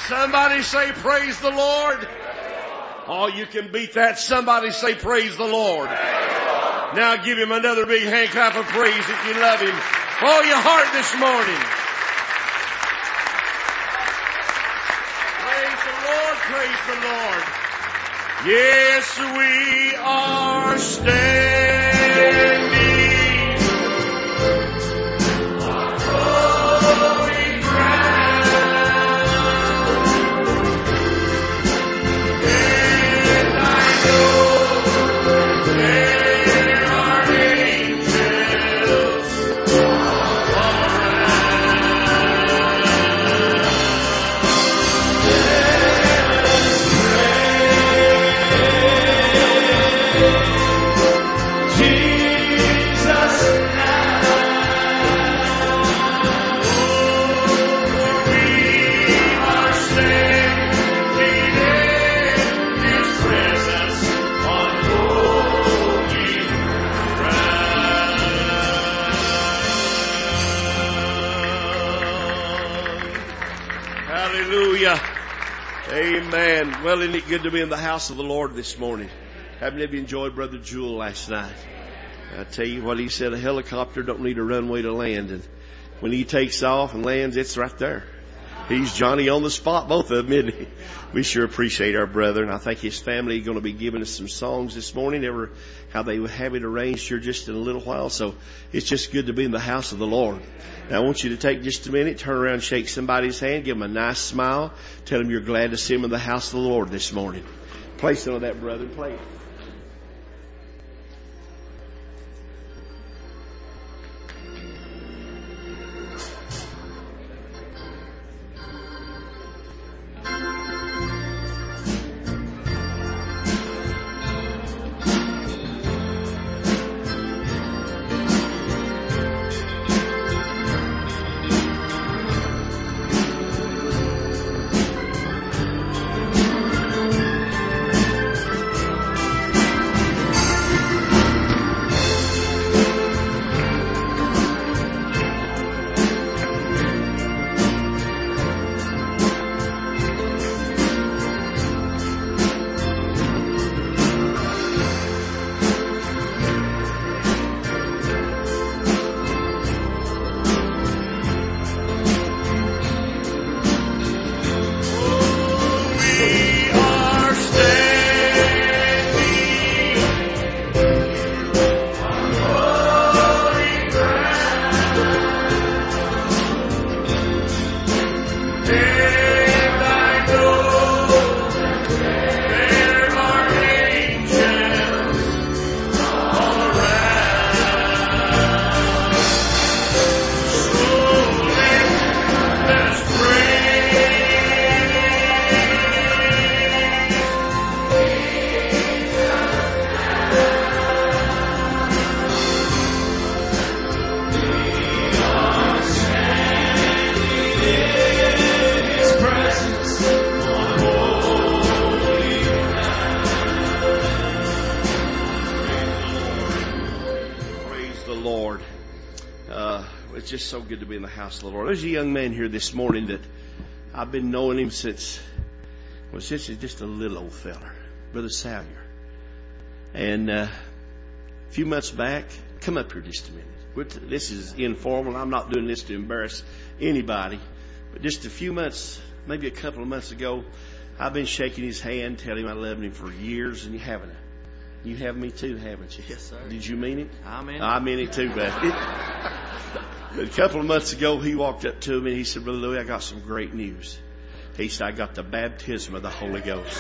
Somebody say praise the Lord. Oh, you can beat that. Somebody say praise the Lord. Now give him another big hand clap of praise if you love him. Oh, your heart this morning. Praise the Lord. Yes, we are standing on holy ground, and I know there are angels all Amen. Well, isn't it good to be in the house of the Lord this morning? Haven't you enjoyed Brother Jewel last night? I tell you what, he said a helicopter don't need a runway to land. And when he takes off and lands, it's right there. He's Johnny on the spot, both of them, isn't he? We sure appreciate our brother. And I think his family is going to be giving us some songs this morning. How they would have it arranged here just in a little while. So it's just good to be in the house of the Lord. Now I want you to take just a minute, turn around, shake somebody's hand, give them a nice smile. Tell them you're glad to see them in the house of the Lord this morning. Play some of that, brother. Play it. It's just so good to be in the house of the Lord. There's a young man here this morning that I've been knowing him since he's just a little old feller, Brother Salyer. And a few months back, come up here just a minute. This is informal. I'm not doing this to embarrass anybody. But just a few months, maybe a couple of months ago, I've been shaking his hand, telling him I loved him for years, and you haven't. You have me too, haven't you? Yes, sir. Did you mean it? I mean it. I mean it too, buddy. A couple of months ago, he walked up to me and he said, Brother Louis, I got some great news. He said, I got the baptism of the Holy Ghost.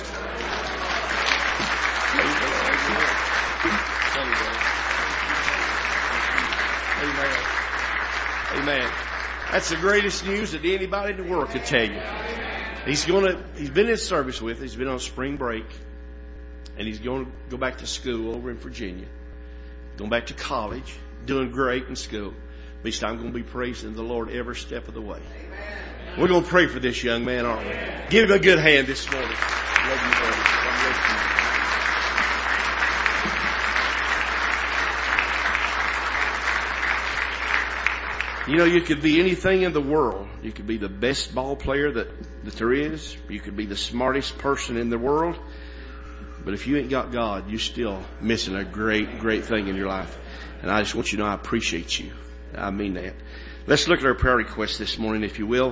Amen. Amen. That's the greatest news that anybody in the world could tell you. He's been in service with us. He's been on spring break. And he's going to go back to school over in Virginia. Going back to college. Doing great in school. At least I'm going to be praising the Lord every step of the way. Amen. We're going to pray for this young man, aren't we? Give him a good hand this morning. Love you, brother. God bless you. You know, you could be anything in the world. You could be the best ball player that there is. You could be the smartest person in the world. But if you ain't got God, you're still missing a great, great thing in your life. And I just want you to know I appreciate you. I mean that. Let's look at our prayer request this morning, if you will.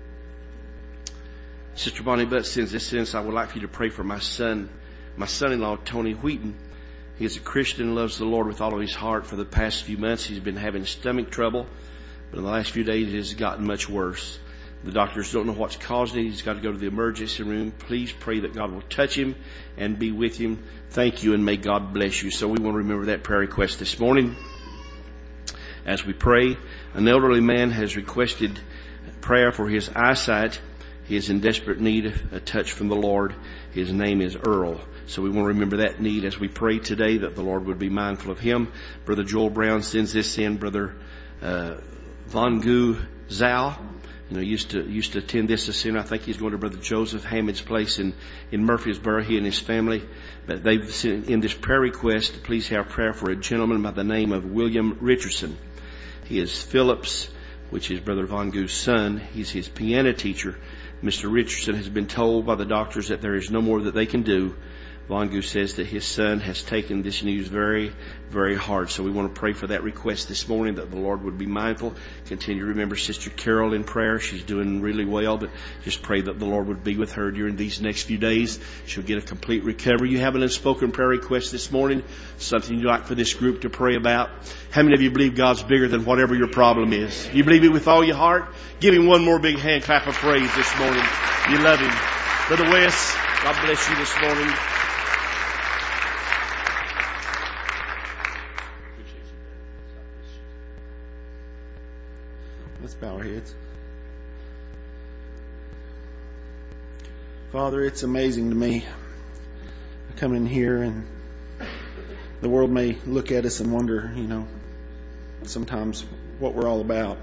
Sister Bonnie Butt sends this in. I would like for you to pray for my son-in-law, Tony Wheaton. He is a Christian and loves the Lord with all of his heart. For the past few months, he's been having stomach trouble. But in the last few days, it has gotten much worse. The doctors don't know what's causing it. He's got to go to the emergency room. Please pray that God will touch him and be with him. Thank you, and may God bless you. So we want to remember that prayer request this morning. As we pray, an elderly man has requested prayer for his eyesight. He is in desperate need of a touch from the Lord. His name is Earl. So we want to remember that need as we pray today, that the Lord would be mindful of him. Brother Joel Brown sends this in. Brother Von Gu Zhao, used to attend this center. I think he's going to Brother Joseph Hammond's place in Murfreesboro, he and his family. But they've sent in this prayer request. Please have prayer for a gentleman by the name of William Richardson. He is Phillips, which is Brother Von Gu's son. He's his piano teacher. Mr. Richardson has been told by the doctors that there is no more that they can do. Von Gu says that his son has taken this news very, very hard. So we want to pray for that request this morning, that the Lord would be mindful. Continue to remember Sister Carol in prayer. She's doing really well, but just pray that the Lord would be with her during these next few days. She'll get a complete recovery. You have an unspoken prayer request this morning, something you'd like for this group to pray about. How many of you believe God's bigger than whatever your problem is? You believe it with all your heart? Give him one more big hand clap of praise this morning. You love him. Brother Wes, God bless you this morning. Let's bow our heads. Father, it's amazing to me. I come in here and the world may look at us and wonder, sometimes what we're all about.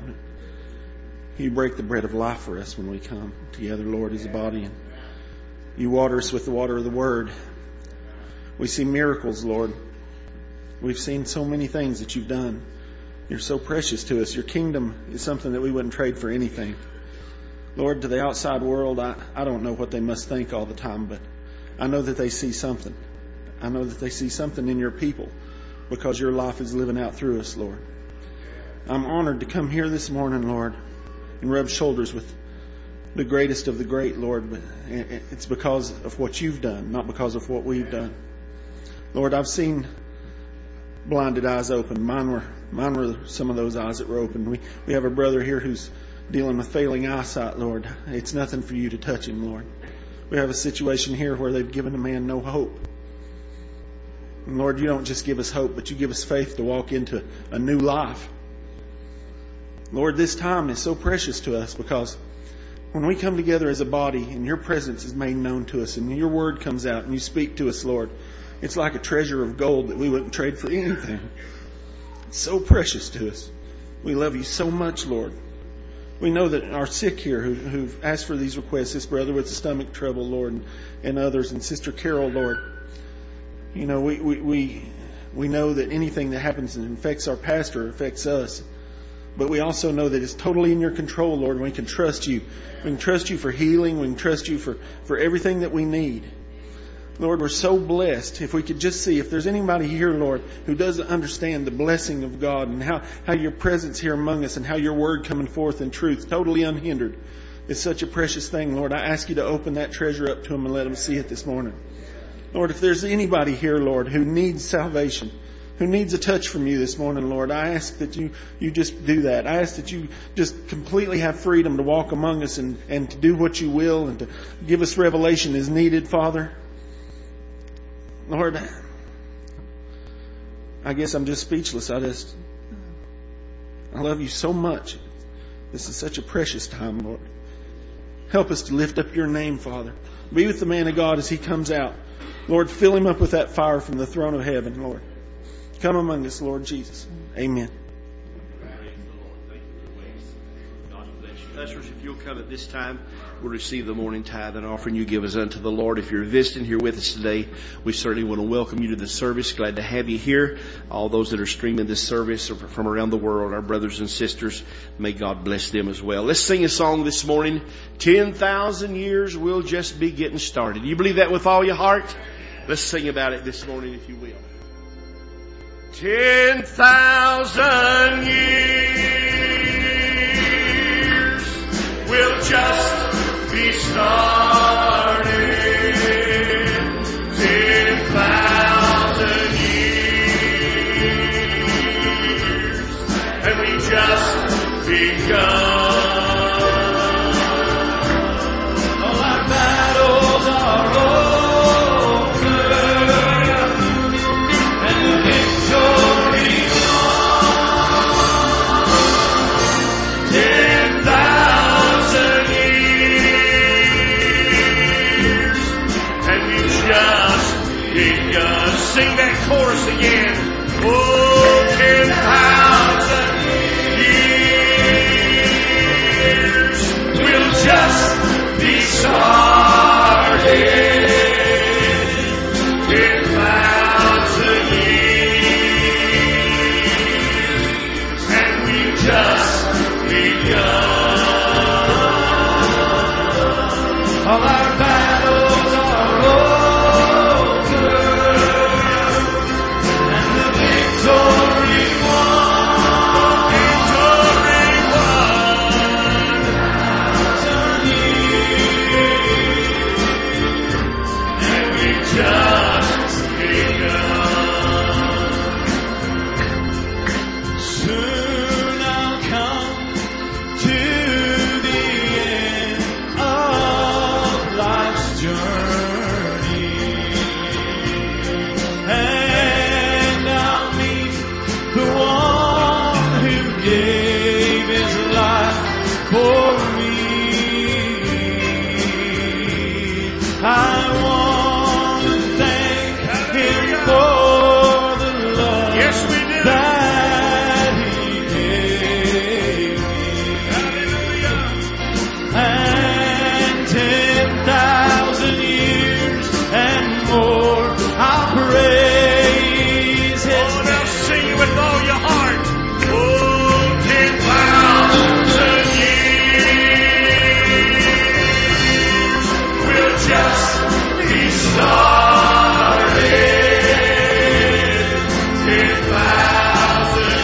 You break the bread of life for us when we come together, Lord, as a body. And you water us with the water of the Word. We see miracles, Lord. We've seen so many things that you've done. You're so precious to us. Your kingdom is something that we wouldn't trade for anything. Lord, to the outside world, I don't know what they must think all the time, but I know that they see something. I know that they see something in your people because your life is living out through us, Lord. I'm honored to come here this morning, Lord, and rub shoulders with the greatest of the great, Lord. But it's because of what you've done, not because of what we've done. Lord, I've seen blinded eyes open. Mine were some of those eyes that were open. We have a brother here who's dealing with failing eyesight, Lord. It's nothing for you to touch him, Lord. We have a situation here where they've given a man no hope. And Lord, you don't just give us hope, but you give us faith to walk into a new life. Lord, this time is so precious to us because when we come together as a body and your presence is made known to us and your word comes out and you speak to us, Lord, it's like a treasure of gold that we wouldn't trade for anything. It's so precious to us. We love you so much, Lord. We know that our sick here who've asked for these requests, this brother with the stomach trouble, Lord, and others, and Sister Carol, Lord, we know that anything that happens and affects our pastor affects us. But we also know that it's totally in your control, Lord, and we can trust you. We can trust you for healing. We can trust you for everything that we need. Lord, we're so blessed. If we could just see, if there's anybody here, Lord, who doesn't understand the blessing of God and how your presence here among us and how your word coming forth in truth, totally unhindered, is such a precious thing, Lord, I ask you to open that treasure up to them and let them see it this morning. Lord, if there's anybody here, Lord, who needs salvation, who needs a touch from you this morning, Lord, I ask that you just do that. I ask that you just completely have freedom to walk among us and to do what you will and to give us revelation as needed, Father. Lord, I guess I'm just speechless. I love you so much. This is such a precious time, Lord. Help us to lift up your name, Father. Be with the man of God as he comes out. Lord, fill him up with that fire from the throne of heaven, Lord. Come among us, Lord Jesus. Amen. Ushers, if you'll come at this time, we'll receive the morning tithe and offering you give us unto the Lord. If you're visiting here with us today, we certainly want to welcome you to the service. Glad to have you here. All those that are streaming this service from around the world, our brothers and sisters, may God bless them as well. Let's sing a song this morning. 10,000 years, we'll just be getting started. Do you believe that with all your heart? Let's sing about it this morning, if you will. 10,000 years will just be started. 10,000 years, and we just begun. All our battles are over, and the victory won. 10,000 years, and we just begun. Sing that chorus again. Oh, 10,000 years will just be started. 10,000 years, and we just begun. All our battles are over, and the victory won. Victory won. 1,000 years, and we just begun. Soon I'll come to the end of life's journey, and I'll meet the one who gave his life for me. I want to thank him for the love that he gave me. And 10,000 years and more, I'll praise his name. Now sing it with all your heart. Oh, 10,000 years will just be started. 10,000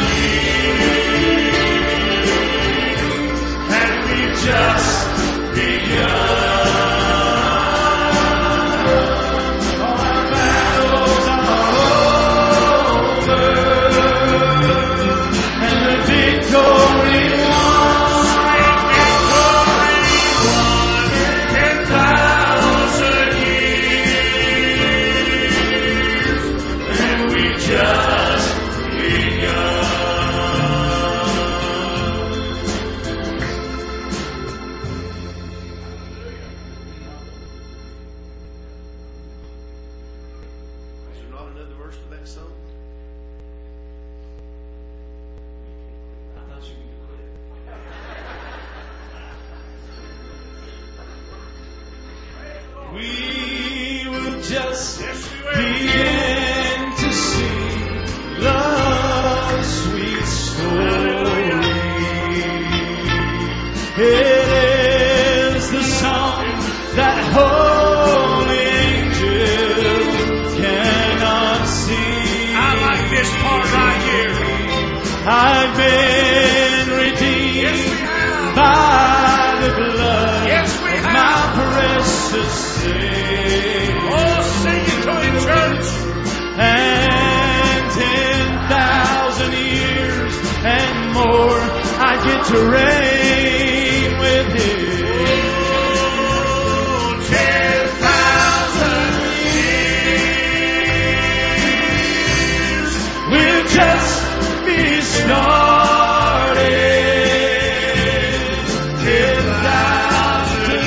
years, and we just begun. All our battles are over, and the victory won. Victory won. 10,000 years, and we just begun. Is there not another verse to that song? I thought you could quit. We will just begin to sing love's sweet story. It is the song that holy angels cannot sing. I like this part right here. I've been redeemed, yes, we have, by the blood, yes, we of have, my precious Savior. Oh, sing it to him, church. And 10,000 years and more, I get to reign with him. Oh, 10,000 years will just be started. 10,000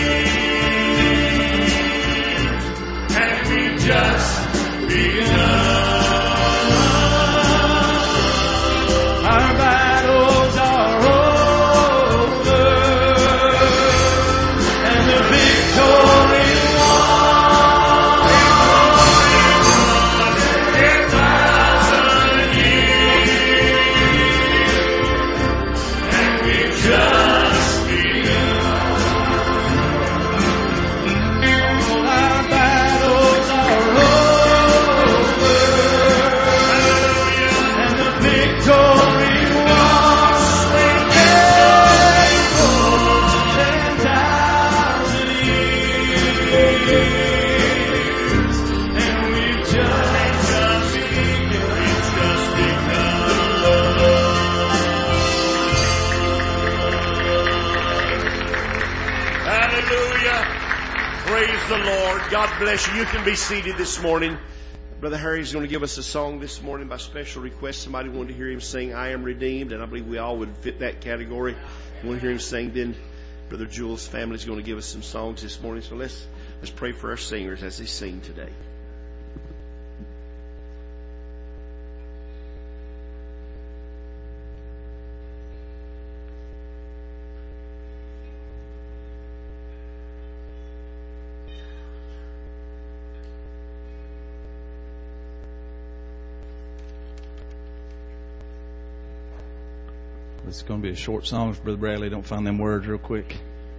years, and we just begun. Our battles are over. Praise the Lord. God bless you. You can be seated this morning. Brother Harry's going to give us a song this morning by special request. Somebody wanted to hear him sing, I Am Redeemed, and I believe we all would fit that category. We want to hear him sing. Then Brother Jules' family is going to give us some songs this morning. So let's pray for our singers as they sing today. It's going to be a short song if Brother Bradley don't find them words real quick.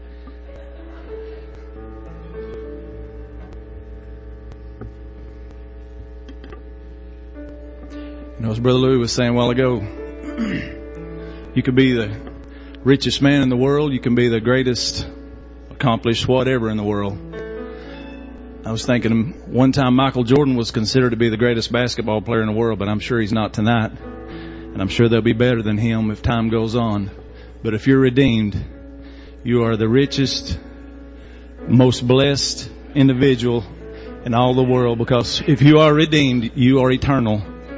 You know, as Brother Louis was saying a while ago, you could be the richest man in the world. You can be the greatest, accomplished whatever in the world. I was thinking one time Michael Jordan was considered to be the greatest basketball player in the world, but I'm sure he's not tonight. And I'm sure they'll be better than him if time goes on. But if you're redeemed, you are the richest, most blessed individual in all the world. Because if you are redeemed, you are eternal.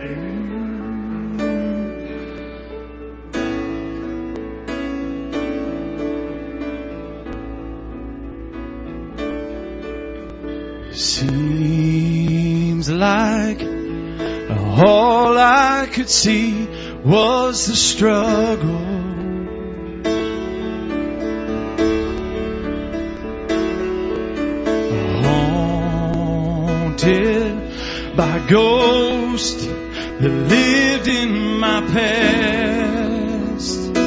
Seems like all I could see was the struggle. Haunted by ghosts that lived in my past.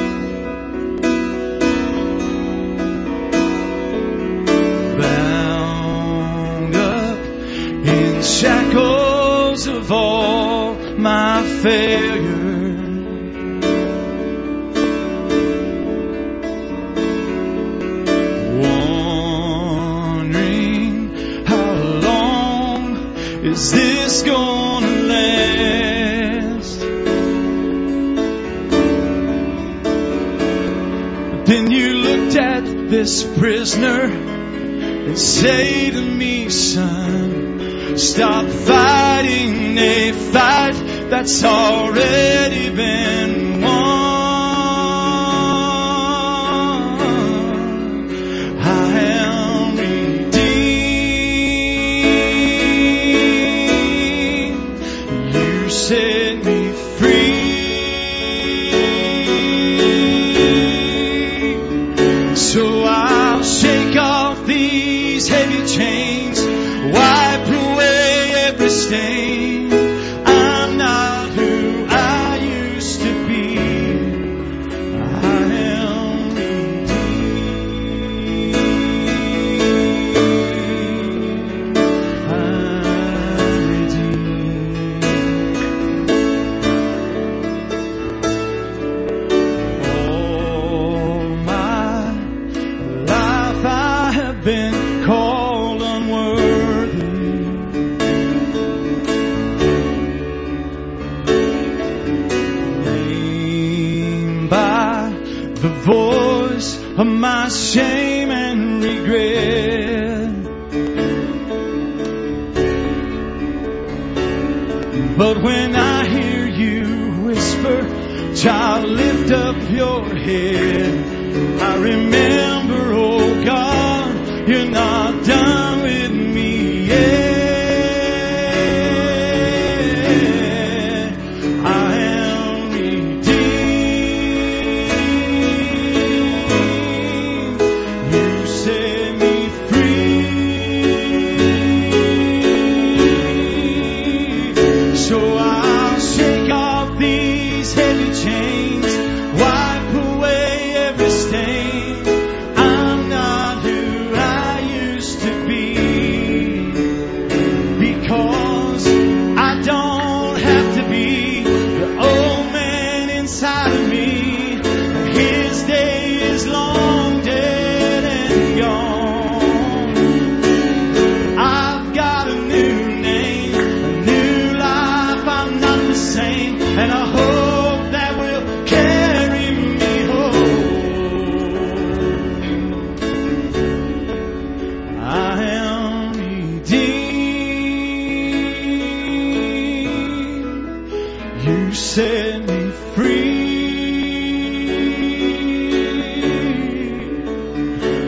Bound up in shackles of all my failure. Is this gonna last? But then you looked at this prisoner and say to me, son, stop fighting a fight that's already been won. I am redeemed. Set me free. So I'll shake off these heavy chains, wipe away every stain. I'm not who I used to be. I am redeemed. I'm redeemed. Been called unworthy, named by the voice of my shame and regret. But when I hear you whisper, child, lift up your head, I remember, oh God, you're not done with me yet. I am redeemed. You set me free. So I'll shake off these heavy chains, wipe away every stain. I'm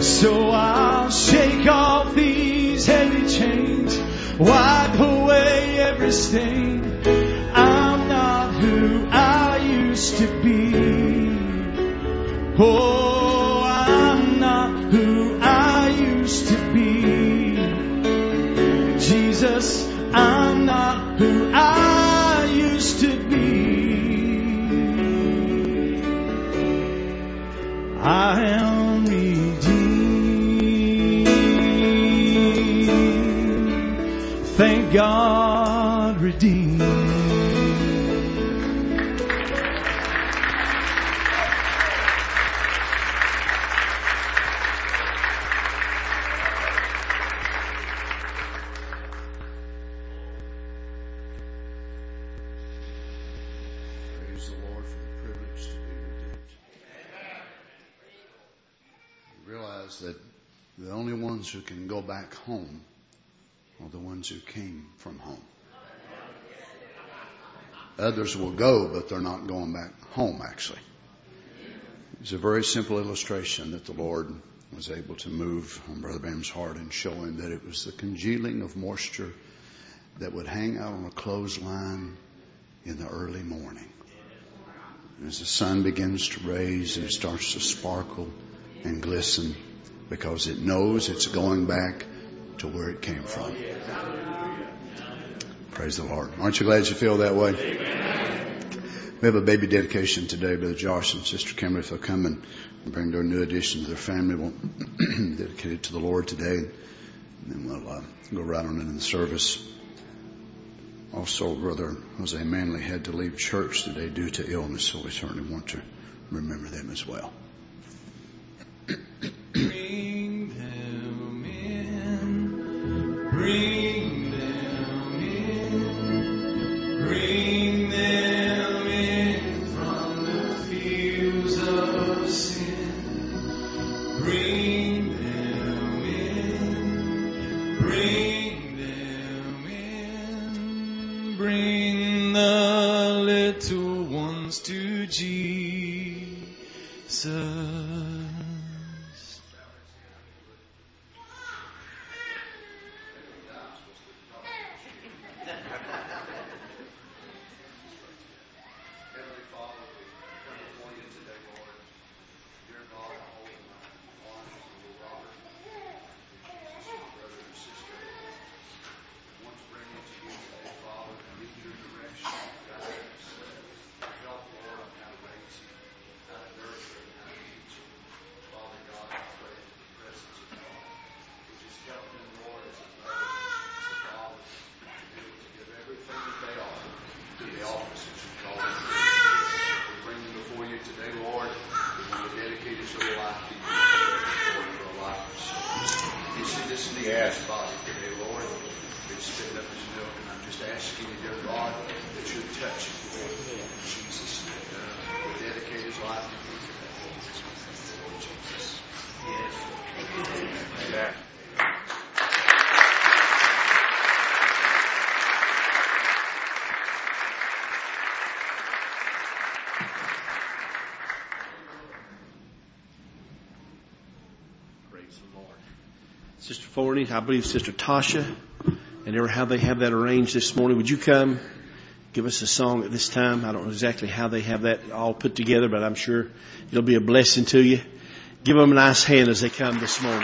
So I'll shake off these heavy chains, wipe away every stain. I'm not who I used to be. Oh, I'm not who I used to be. Jesus, I'm not who I used to be. I am redeemed. Thank God, redeemed. Praise the Lord for the privilege to be redeemed. You realize that the only ones who can go back home are the ones who came from home. Others will go, but they're not going back home, actually. It's a very simple illustration that the Lord was able to move on Brother Bam's heart and show him that it was the congealing of moisture that would hang out on a clothesline in the early morning. As the sun begins to raise and it starts to sparkle and glisten because it knows it's going back to where it came from. Praise the Lord. Aren't you glad you feel that way? We have a baby dedication today. Brother Josh and Sister Kimberly, if they'll come and bring their new addition to their family, we'll dedicate it to the Lord today. And then we'll go right on into the service. Also, Brother Jose Manley had to leave church today due to illness, so we certainly want to remember them as well. Bring them in, bring them in, bring them in from the fields of sin. Bring them in, bring them in, bring the little ones to Jesus. Sister Forney, I believe Sister Tasha, and how they have that arranged this morning. Would you come give us a song at this time? I don't know exactly how they have that all put together, but I'm sure it'll be a blessing to you. Give them a nice hand as they come this morning.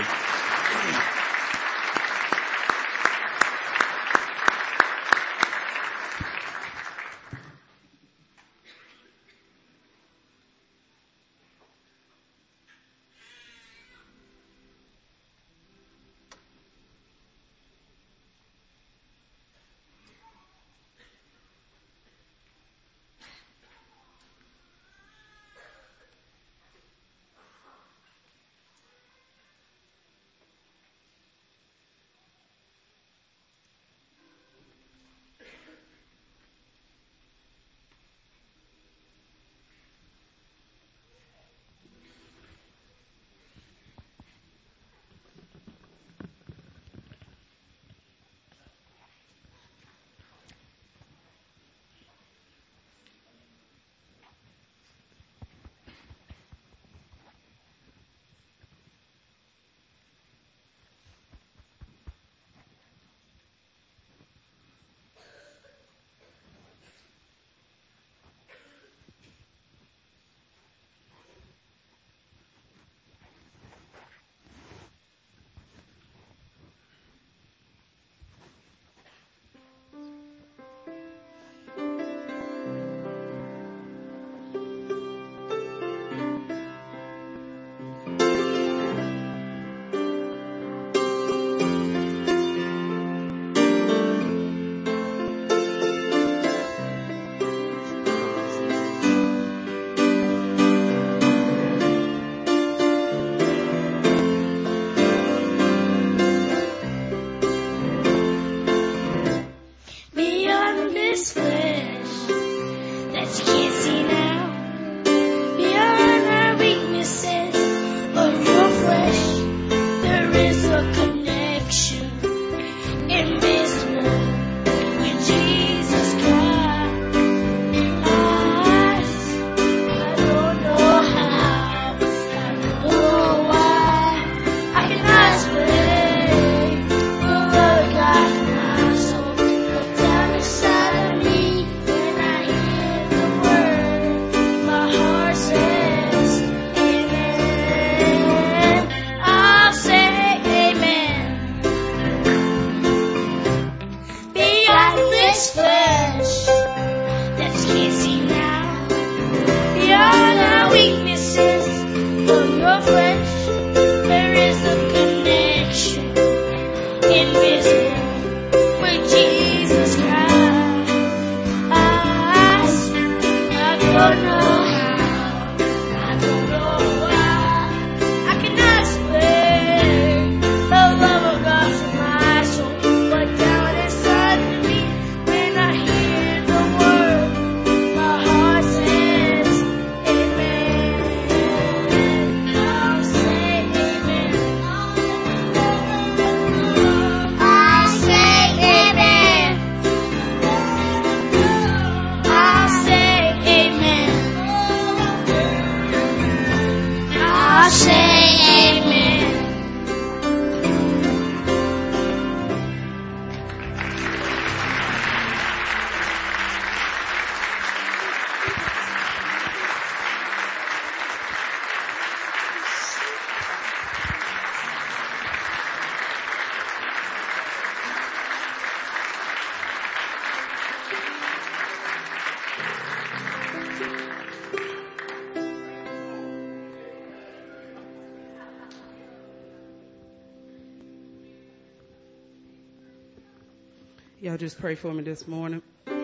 Y'all just pray for me this morning.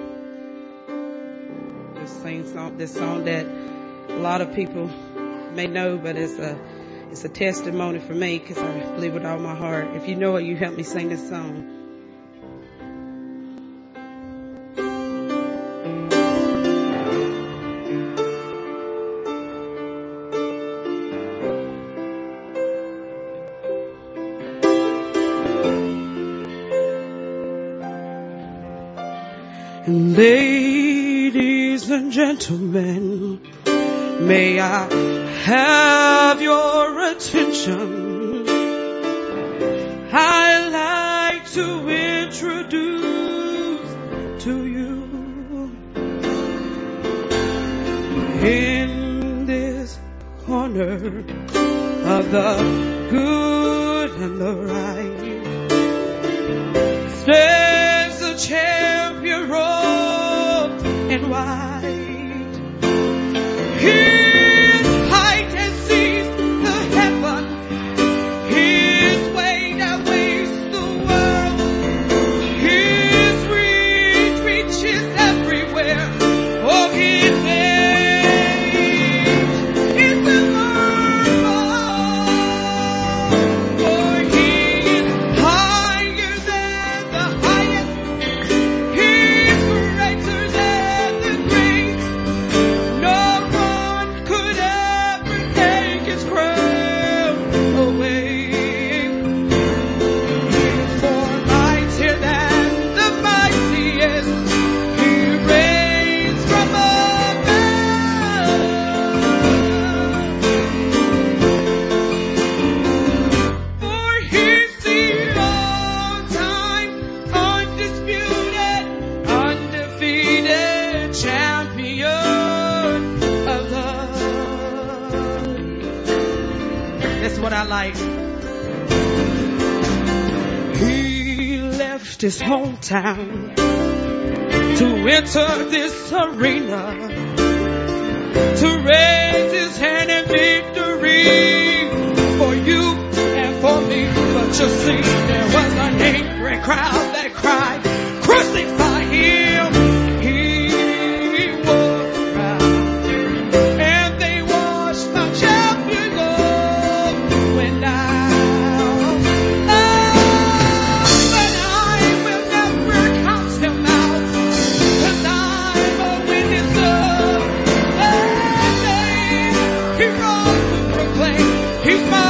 Just sing this song that a lot of people may know, but it's a testimony for me because I believe with all my heart. If you know it, you help me sing this song. Ladies and gentlemen, may I have your attention? I'd like to introduce to you in this corner of the good and the right stands a champion robed in white. His height exceeds the heaven, His weight outweighs the world, His reach reaches everywhere. Oh, His name is remarkable, for He is higher than the highest, He's greater than the great. No one could ever take His crown away. He's more mighty than the mightiest. He reigns from above. For He's the all-time, undisputed, undefeated champion of love. That's what I like. He left his hometown to enter this arena, to raise his hand in victory for you and for me. But you see, there was an angry crowd that cried, crucify Him. He was proud, and they watched my champion go went down. But I will never count Him out, 'cause I'm a witness of that name. He rose to proclaim He's my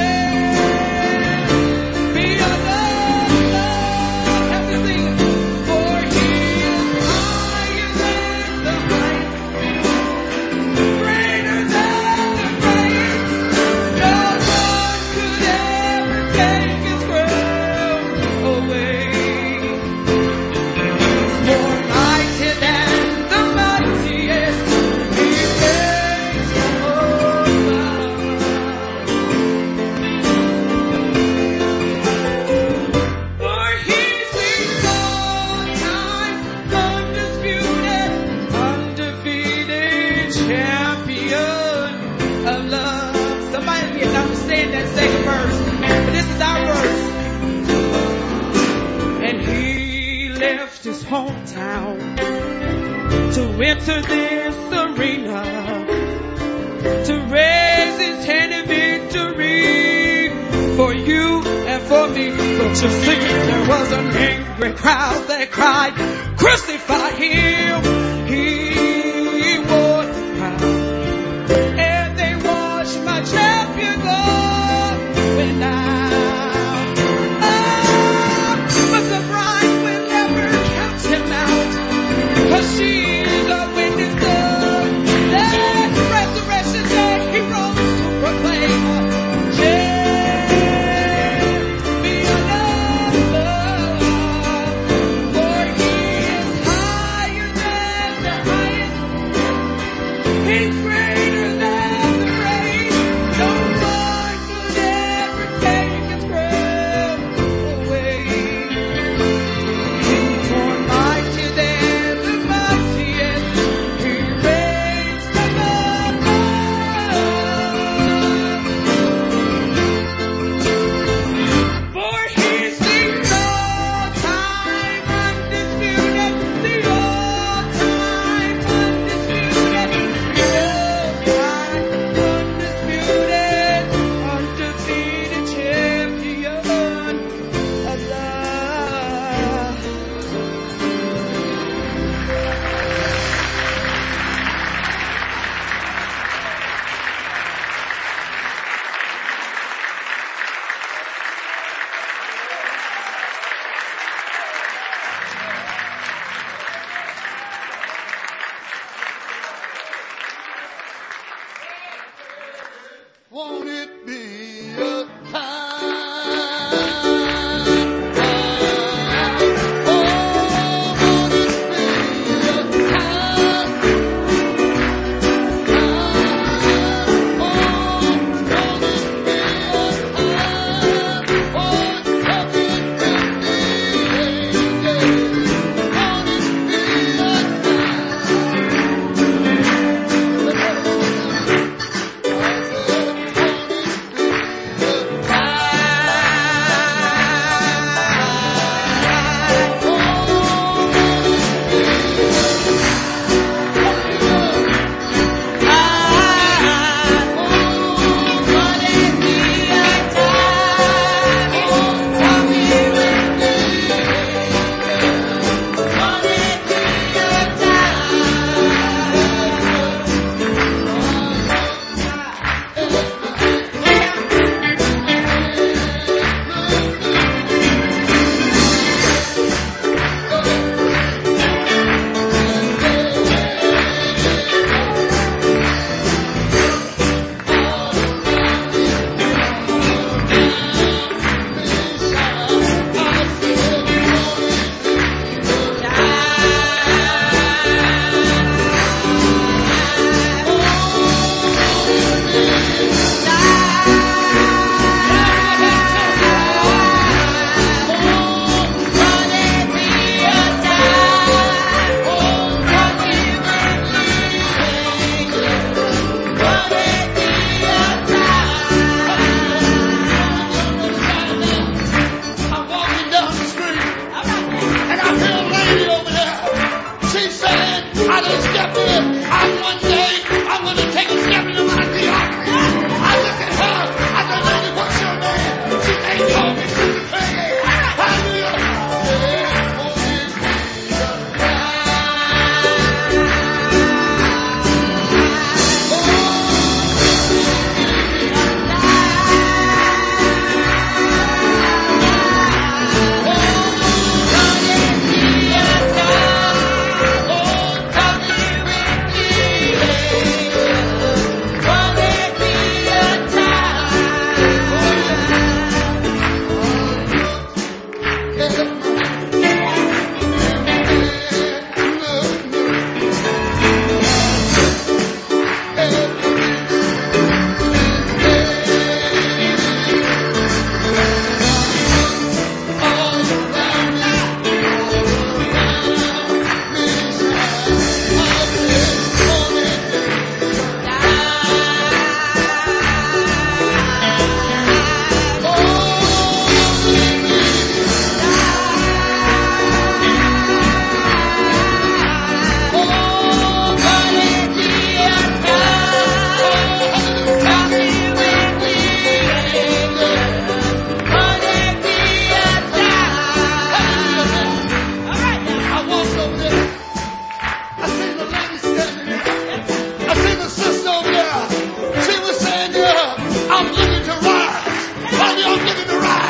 champion of love. Have to sing it. For He is higher than the heights, greater than the great. No one could ever take His crown away. More mighty than the mightiest, He reigns from above. For He's the all-time, undisputed, undefeated champion of love. Somebody didn't understand that second verse, but this is our verse. And He left his hometown to enter this arena, to raise His hand in victory for you and for me. But you see, there was an angry crowd that cried, crucify Him. He was proud, and they watched my champion go went down. But the bride will never count Him out, 'cause she's a witness of that resurrection day. He rose to proclaim champion of love. For He is higher than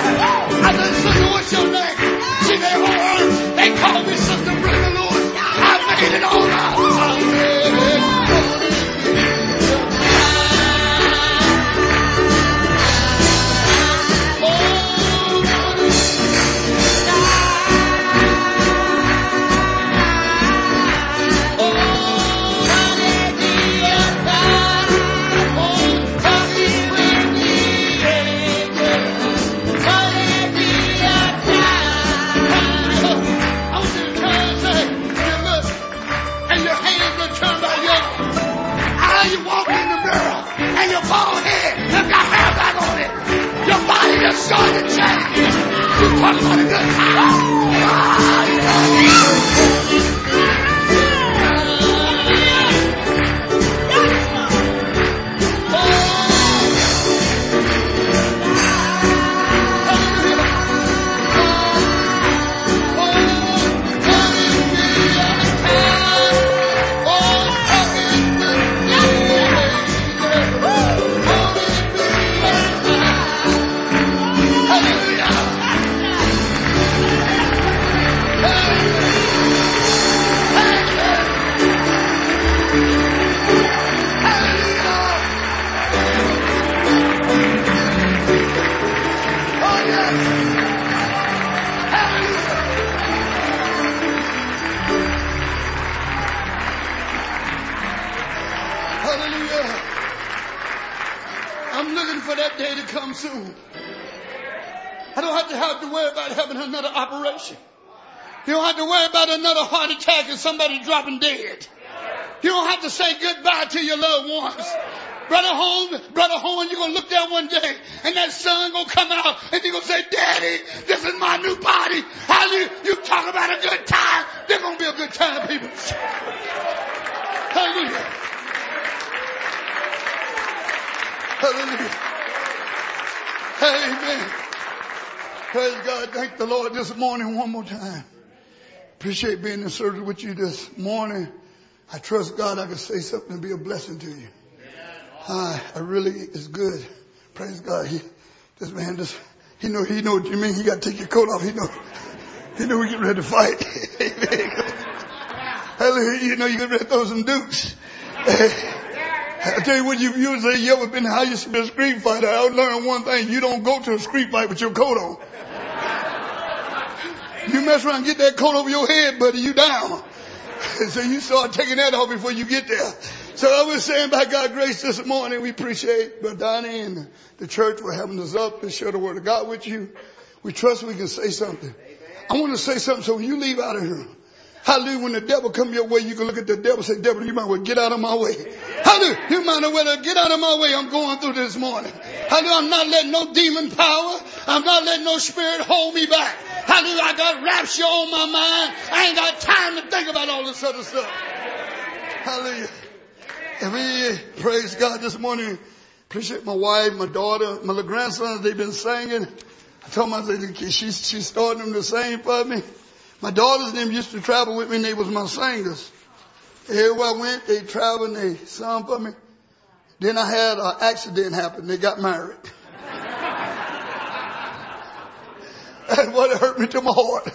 I said, sister, what's your name? She said, oh, they call me Sister Brenda Lewis. I made it all out. Just started to change. You talk about a good time. Soon. I don't have to worry about having another operation. You don't have to worry about another heart attack and somebody dropping dead. You don't have to say goodbye to your loved ones. Brother Horn, you're going to look there one day and that son going to come out and you're going to say, Daddy, this is my new body. Hallelujah. You talk about a good time. There's going to be a good time, people. Hallelujah. Hallelujah. Amen. Praise God. Thank the Lord this morning one more time. Appreciate being in service with you this morning. I trust God I can say something and be a blessing to you. I really, it's good. Praise God. This man he know what you mean. He got to take your coat off. He know we get ready to fight. Hallelujah. You know you get ready to throw some dukes. I tell you what, you say you ever been how you see a street fighter. I learned one thing. You don't go to a street fight with your coat on. You mess around and get that coat over your head, buddy, you down. So you start taking that off before you get there. So I was saying by God's grace this morning, we appreciate Brother Donnie and the church for having us up to share the word of God with you. We trust we can say something. I want to say something so when you leave out of here, hallelujah, when the devil come your way, you can look at the devil and say, devil, you might well get out of my way. Hallelujah, you might well get out of my way. I'm going through this morning. Hallelujah, I'm not letting no demon power. I'm not letting no spirit hold me back. Hallelujah, I got rapture on my mind. I ain't got time to think about all this other stuff. Hallelujah. And we praise God this morning. Appreciate my wife, my daughter, my little grandsons. They've been singing. I told my lady, she's starting them to sing for me. My daughters and them used to travel with me and they was my singers. Everywhere I went, they traveled and they sung for me. Then I had an accident happen. They got married. That's what hurt me to my heart.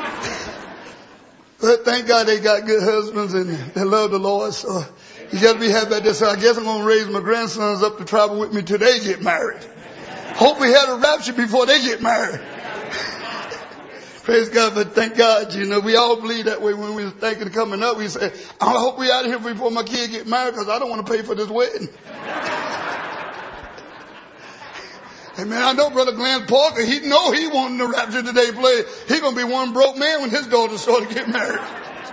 But thank God they got good husbands and they love the Lord. So you got to be happy about this. So I guess I'm going to raise my grandsons up to travel with me till they get married. Hope we had a rapture before they get married. Praise God, but thank God, you know, we all believe that way when we were thinking of coming up. We say, I hope we out of here before my kid get married because I don't want to pay for this wedding. And man, I know Brother Glenn Parker, he know he wanting the rapture today play. He going to be one broke man when his daughter started to get married.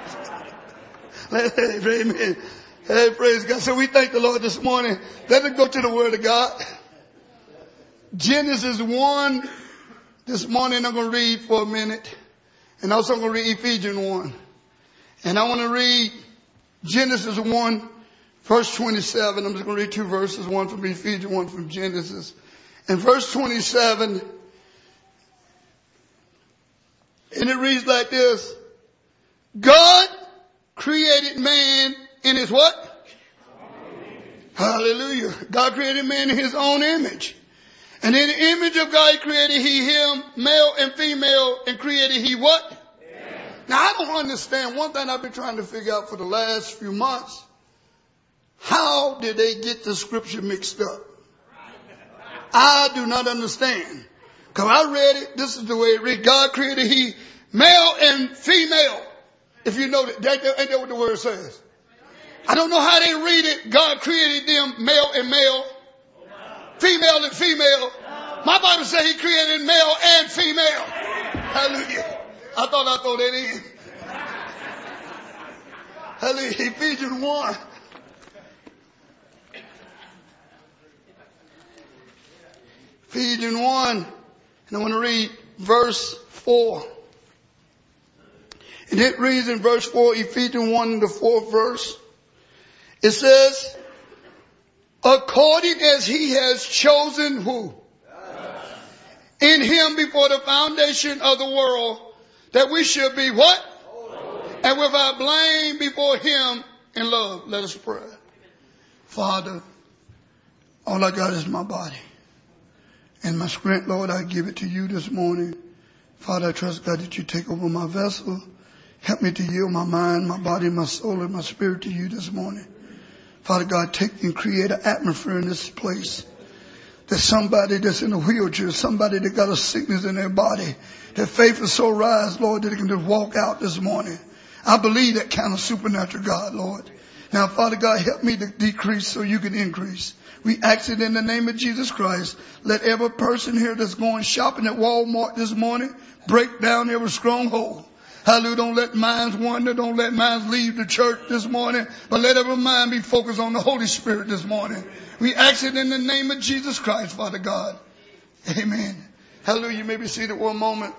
Amen. Hey, praise God. So we thank the Lord this morning. Let us go to the Word of God. Genesis 1. This morning I'm going to read for a minute. And also I'm going to read Ephesians 1. And I want to read Genesis 1, verse 27. I'm just going to read two verses, one from Ephesians, one from Genesis. And verse 27, and it reads like this. God created man in his what? Hallelujah. God created man in his own image. And in the image of God created he him, male and female, and created he what? Yeah. Now I don't understand. One thing I've been trying to figure out for the last few months. How did they get the scripture mixed up? I do not understand. Because I read it. This is the way it reads. God created he male and female. If you know that, ain't that what the word says? I don't know how they read it. God created them male and male. Female and female. My Bible says he created male and female. Hallelujah. I thought I'd throw that in. Hallelujah. Ephesians 1. Ephesians 1. And I want to read verse 4. And it reads in verse 4, Ephesians 1, the 4th verse. It says, according as he has chosen who? In him before the foundation of the world, that we should be what? And without blame before him in love. Let us pray. Father, all I got is my body. And my strength, Lord, I give it to you this morning. Father, I trust, God, that you take over my vessel. Help me to yield my mind, my body, my soul, and my spirit to you this morning. Father God, take and create an atmosphere in this place. There's somebody that's in a wheelchair, somebody that got a sickness in their body. Their faith is so rise, Lord, that they can just walk out this morning. I believe that kind of supernatural, God, Lord. Now, Father God, help me to decrease so you can increase. We ask it in the name of Jesus Christ. Let every person here that's going shopping at Walmart this morning break down every stronghold. Hallelujah. Don't let minds wander. Don't let minds leave the church this morning. But let every mind be focused on the Holy Spirit this morning. We ask it in the name of Jesus Christ, Father God. Amen. Hallelujah. You may be seated one moment.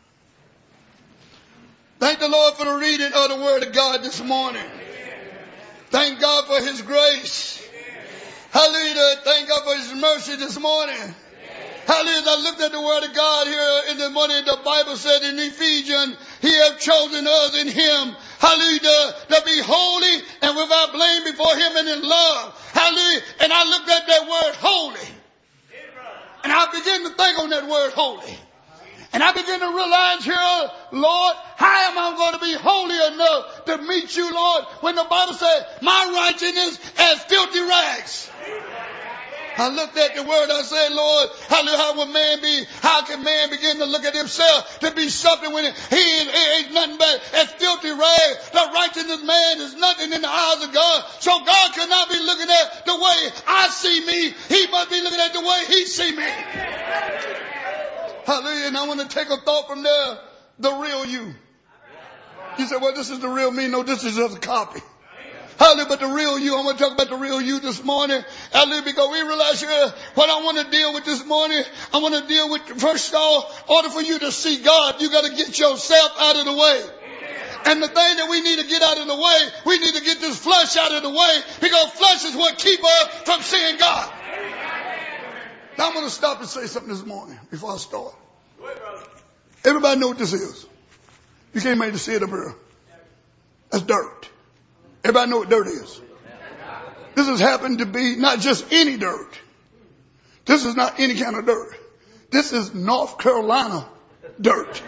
Thank the Lord for the reading of the Word of God this morning. Thank God for His grace. Hallelujah. Thank God for His mercy this morning. Hallelujah. I looked at the Word of God here in the morning. The Bible said in Ephesians, He hath chosen us in Him. Hallelujah. To be holy and without blame before Him and in love. Hallelujah. And I looked at that word holy. And I began to think on that word holy. And I began to realize here, Lord, how am I going to be holy enough to meet you, Lord, when the Bible says, my righteousness as filthy rags. I looked at the word, I said, Lord, how can man begin to look at himself to be something when he ain't nothing but as filthy rags? The righteousness man is nothing in the eyes of God. So God cannot be looking at the way I see me. He must be looking at the way He see me. Hallelujah. And I want to take a thought from there. The real you. You say, well, this is the real me. No, this is just a copy. Hallelujah. But the real you, I want to talk about the real you this morning. Hallelujah. Because we realize here, what I want to deal with this morning, I want to deal with, first of all, in order for you to see God, you got to get yourself out of the way. And the thing that we need to get out of the way, we need to get this flesh out of the way, because flesh is what keeps us from seeing God. Now I'm going to stop and say something this morning before I start. Everybody know what this is. You can't make to see it up here. That's dirt. Everybody know what dirt is. This has happened to be not just any dirt. This is not any kind of dirt. This is North Carolina dirt.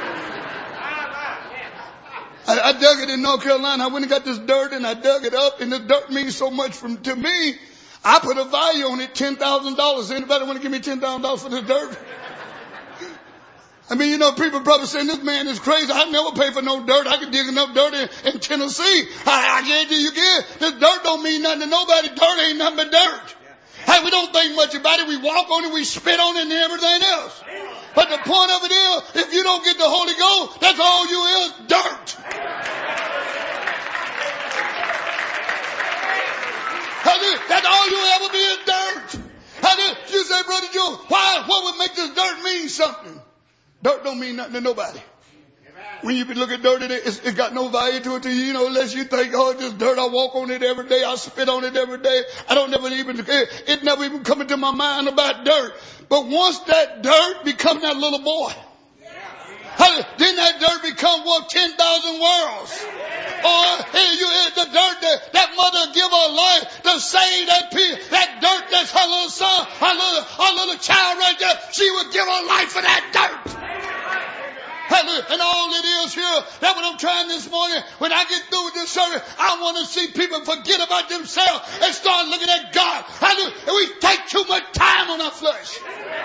I dug it in North Carolina. I went and got this dirt and I dug it up, and the dirt means so much to me. I put a value on it, $10,000. Anybody want to give me $10,000 for this dirt? I mean, you know, people probably saying this man is crazy. I never pay for no dirt. I can dig enough dirt in Tennessee. I guarantee you can. This dirt don't mean nothing to nobody. Dirt ain't nothing but dirt. Hey, we don't think much about it. We walk on it, we spit on it, and everything else. But the point of it is, if you don't get the Holy Ghost, that's all you is, dirt. That's all you ever be is dirt. You say, Brother Joe, what would make this dirt mean something? Dirt don't mean nothing to nobody. When you look at dirt, it got no value to it to you, unless you think, oh, this dirt, I walk on it every day, I spit on it every day. It never even come into my mind about dirt. But once that dirt becomes that little boy, Then that dirt become worth 10,000 worlds. Or the dirt that mother give her life to save that dirt that's her little son, her little child right there. She would give her life for that dirt. And all it is here, that's what I'm trying this morning. When I get through with this service, I want to see people forget about themselves and start looking at God. And we take too much time on our flesh.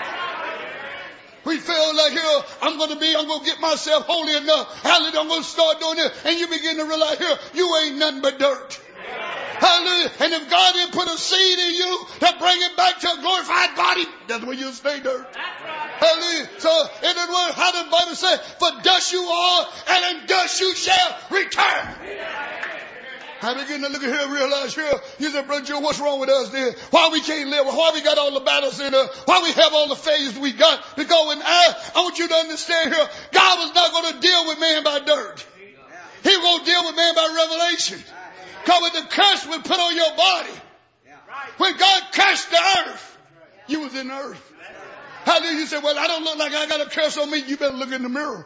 We feel like, here, I'm going to get myself holy enough. Hallelujah, I'm going to start doing this. And you begin to realize, here, you ain't nothing but dirt. Hallelujah. And if God didn't put a seed in you to bring it back to a glorified body, that's where you'll stay dirt. Hallelujah. So, in other words, how does the Bible say, for dust you are, and in dust you shall return. I begin to look at here and realize here, you said, Brother Joe, what's wrong with us then? Why we can't live? Why we got all the battles in us? Why we have all the failures we got? Because when I want you to understand here, God was not going to deal with man by dirt. He was going to deal with man by revelation. Because when the curse was put on your body, when God cursed the earth, you was in the earth. Hallelujah. You say, well, I don't look like I got a curse on me. You better look in the mirror.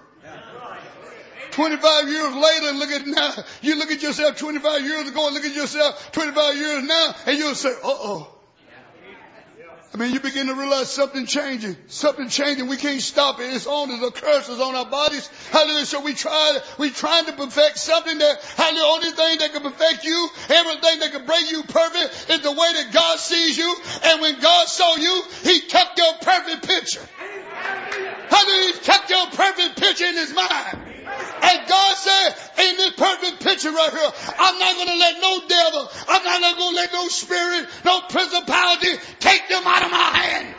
25 years later, look at now. You look at yourself 25 years ago and look at yourself 25 years now, and you'll say, uh-oh. I mean, you begin to realize something changing. Something changing. We can't stop it. It's on us. The curse is on our bodies. Hallelujah. So we trying to perfect something that, hallelujah, only thing that can perfect you, everything that can bring you perfect is the way that God sees you. And when God saw you, He kept your perfect picture. Hallelujah. He kept your perfect picture in His mind. And God said, in this perfect picture right here, I'm not going to let no devil, I'm not going to let no spirit, no principality take them out of my hand.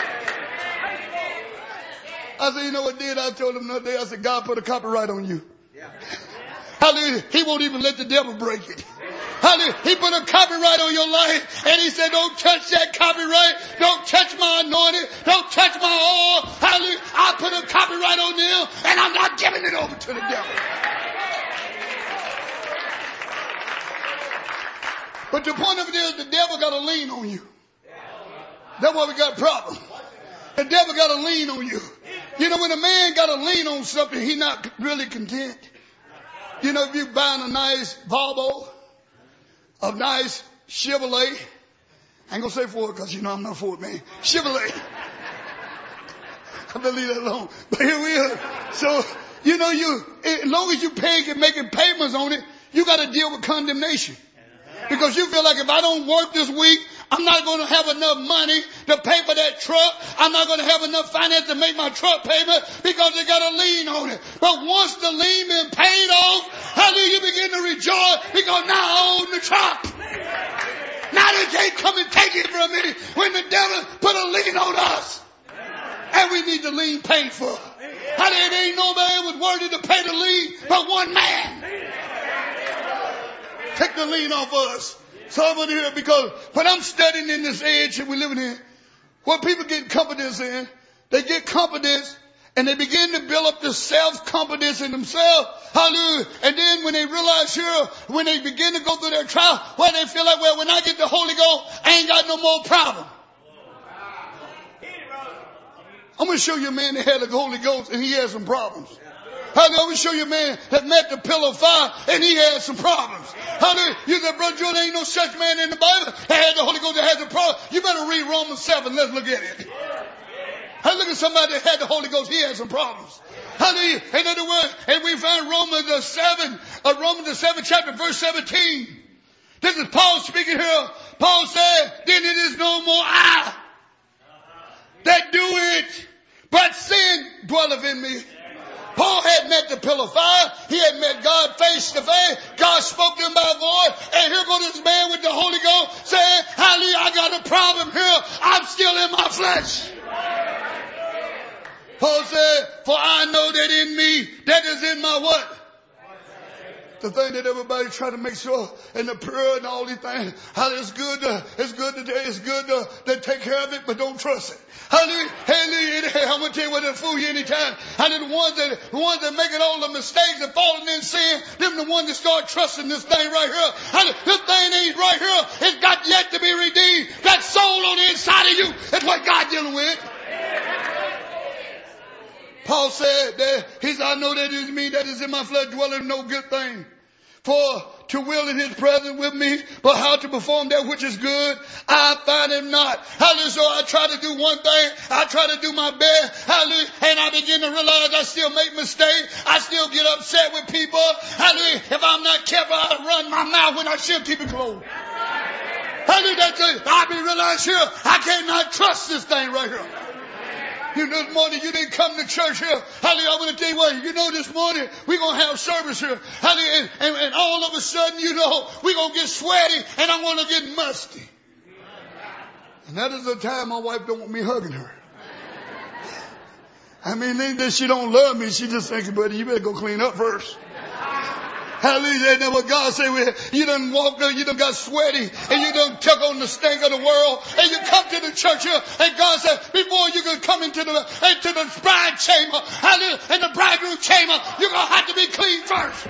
I said, you know what I did? I told him the other day, I said, God put a copyright on you. Hallelujah. He won't even let the devil break it. Hallelujah. He put a copyright on your life, and He said, don't touch that copyright. Don't touch my anointing. Don't touch my oil. Hallelujah. I put a copyright on them, and I'm not giving it over to the devil. But the point of it is, the devil got a lien on you. That's why we got a problem. The devil got a lien on you. You know, when a man got a lien on something, he's not really content. You know, if you buying a nice Volvo, a nice Chevrolet, I ain't gonna say Ford because you know I'm not a Ford man. Chevrolet. I better leave that alone. But here we are. So, you know, as long as you paying and making payments on it, you got to deal with condemnation. Because you feel like if I don't work this week, I'm not going to have enough money to pay for that truck. I'm not going to have enough finance to make my truck payment because they got a lien on it. But once the lien been paid off, hallelujah, you begin to rejoice because now I own the truck. Now they can't come and take it from me when the devil put a lien on us. And we need the lien paid for. Hallelujah, there ain't no man was worthy to pay the lien but one man. Take the lien off us. So I'm going to hear, because when I'm studying in this age that we're living in, what people get confidence in, they get confidence and they begin to build up this self-confidence in themselves. Hallelujah. And then when they realize here, when they begin to go through their trial, well, they feel like, well, when I get the Holy Ghost, I ain't got no more problem. I'm going to show you a man that had the Holy Ghost and he had some problems. Hallelujah. I'm going to show you a man that met the pillar of fire and he had some problems. Hallelujah. You said, Brother Jordan, there ain't no such man in the Bible that had the Holy Ghost that had the problem. You better read Romans 7. Let's look at it. I look at somebody that had the Holy Ghost. He had some problems. Hallelujah. In other words, and we find Romans the 7th chapter, verse 17. This is Paul speaking here. Paul said, then it is no more I that do it, but sin dwelleth in me. Paul had met the pillar of fire. He had met God face to face. God spoke to him by voice. And here goes this man with the Holy Ghost saying, hallelujah, I got a problem here. I'm still in my flesh. Paul said, for I know that in me, that is in my what? The thing that everybody try to make sure, and the prayer and all these things, how it's good to take care of it, but don't trust it. Hallelujah. Hallelujah. I'm going to tell you what will fool you anytime. Hallelujah. The ones that making all the mistakes and falling in sin, them the ones that start trusting this thing right here. Hallelujah. This thing ain't right here. It's got yet to be redeemed. That soul on the inside of you is what God's dealing with. Paul said that, he said, I know that it is me that is in my flesh dwelling no good thing. For to will in his presence with me, but how to perform that which is good, I find him not. Hallelujah. So I try to do one thing. I try to do my best. Hallelujah. And I begin to realize I still make mistakes. I still get upset with people. Hallelujah. If I'm not careful, I'll run my mouth when I should keep it closed. Hallelujah. That's it. I be realized here, I cannot trust this thing right here. You know, this morning you didn't come to church here. Hallelujah. I want to tell you what, you know, this morning we're going to have service here. Hallelujah. And all of a sudden, you know, we're going to get sweaty and I'm going to get musty. And that is the time my wife don't want me hugging her. I mean, ain't that she don't love me. She just thinking, buddy, you better go clean up first. Hallelujah. That's what God said. You done walked there, you done got sweaty, and you done took on the stink of the world, and you come to the church here, and God said, before you can come into the bride chamber, hallelujah, in the bridegroom chamber, you're going to have to be clean first.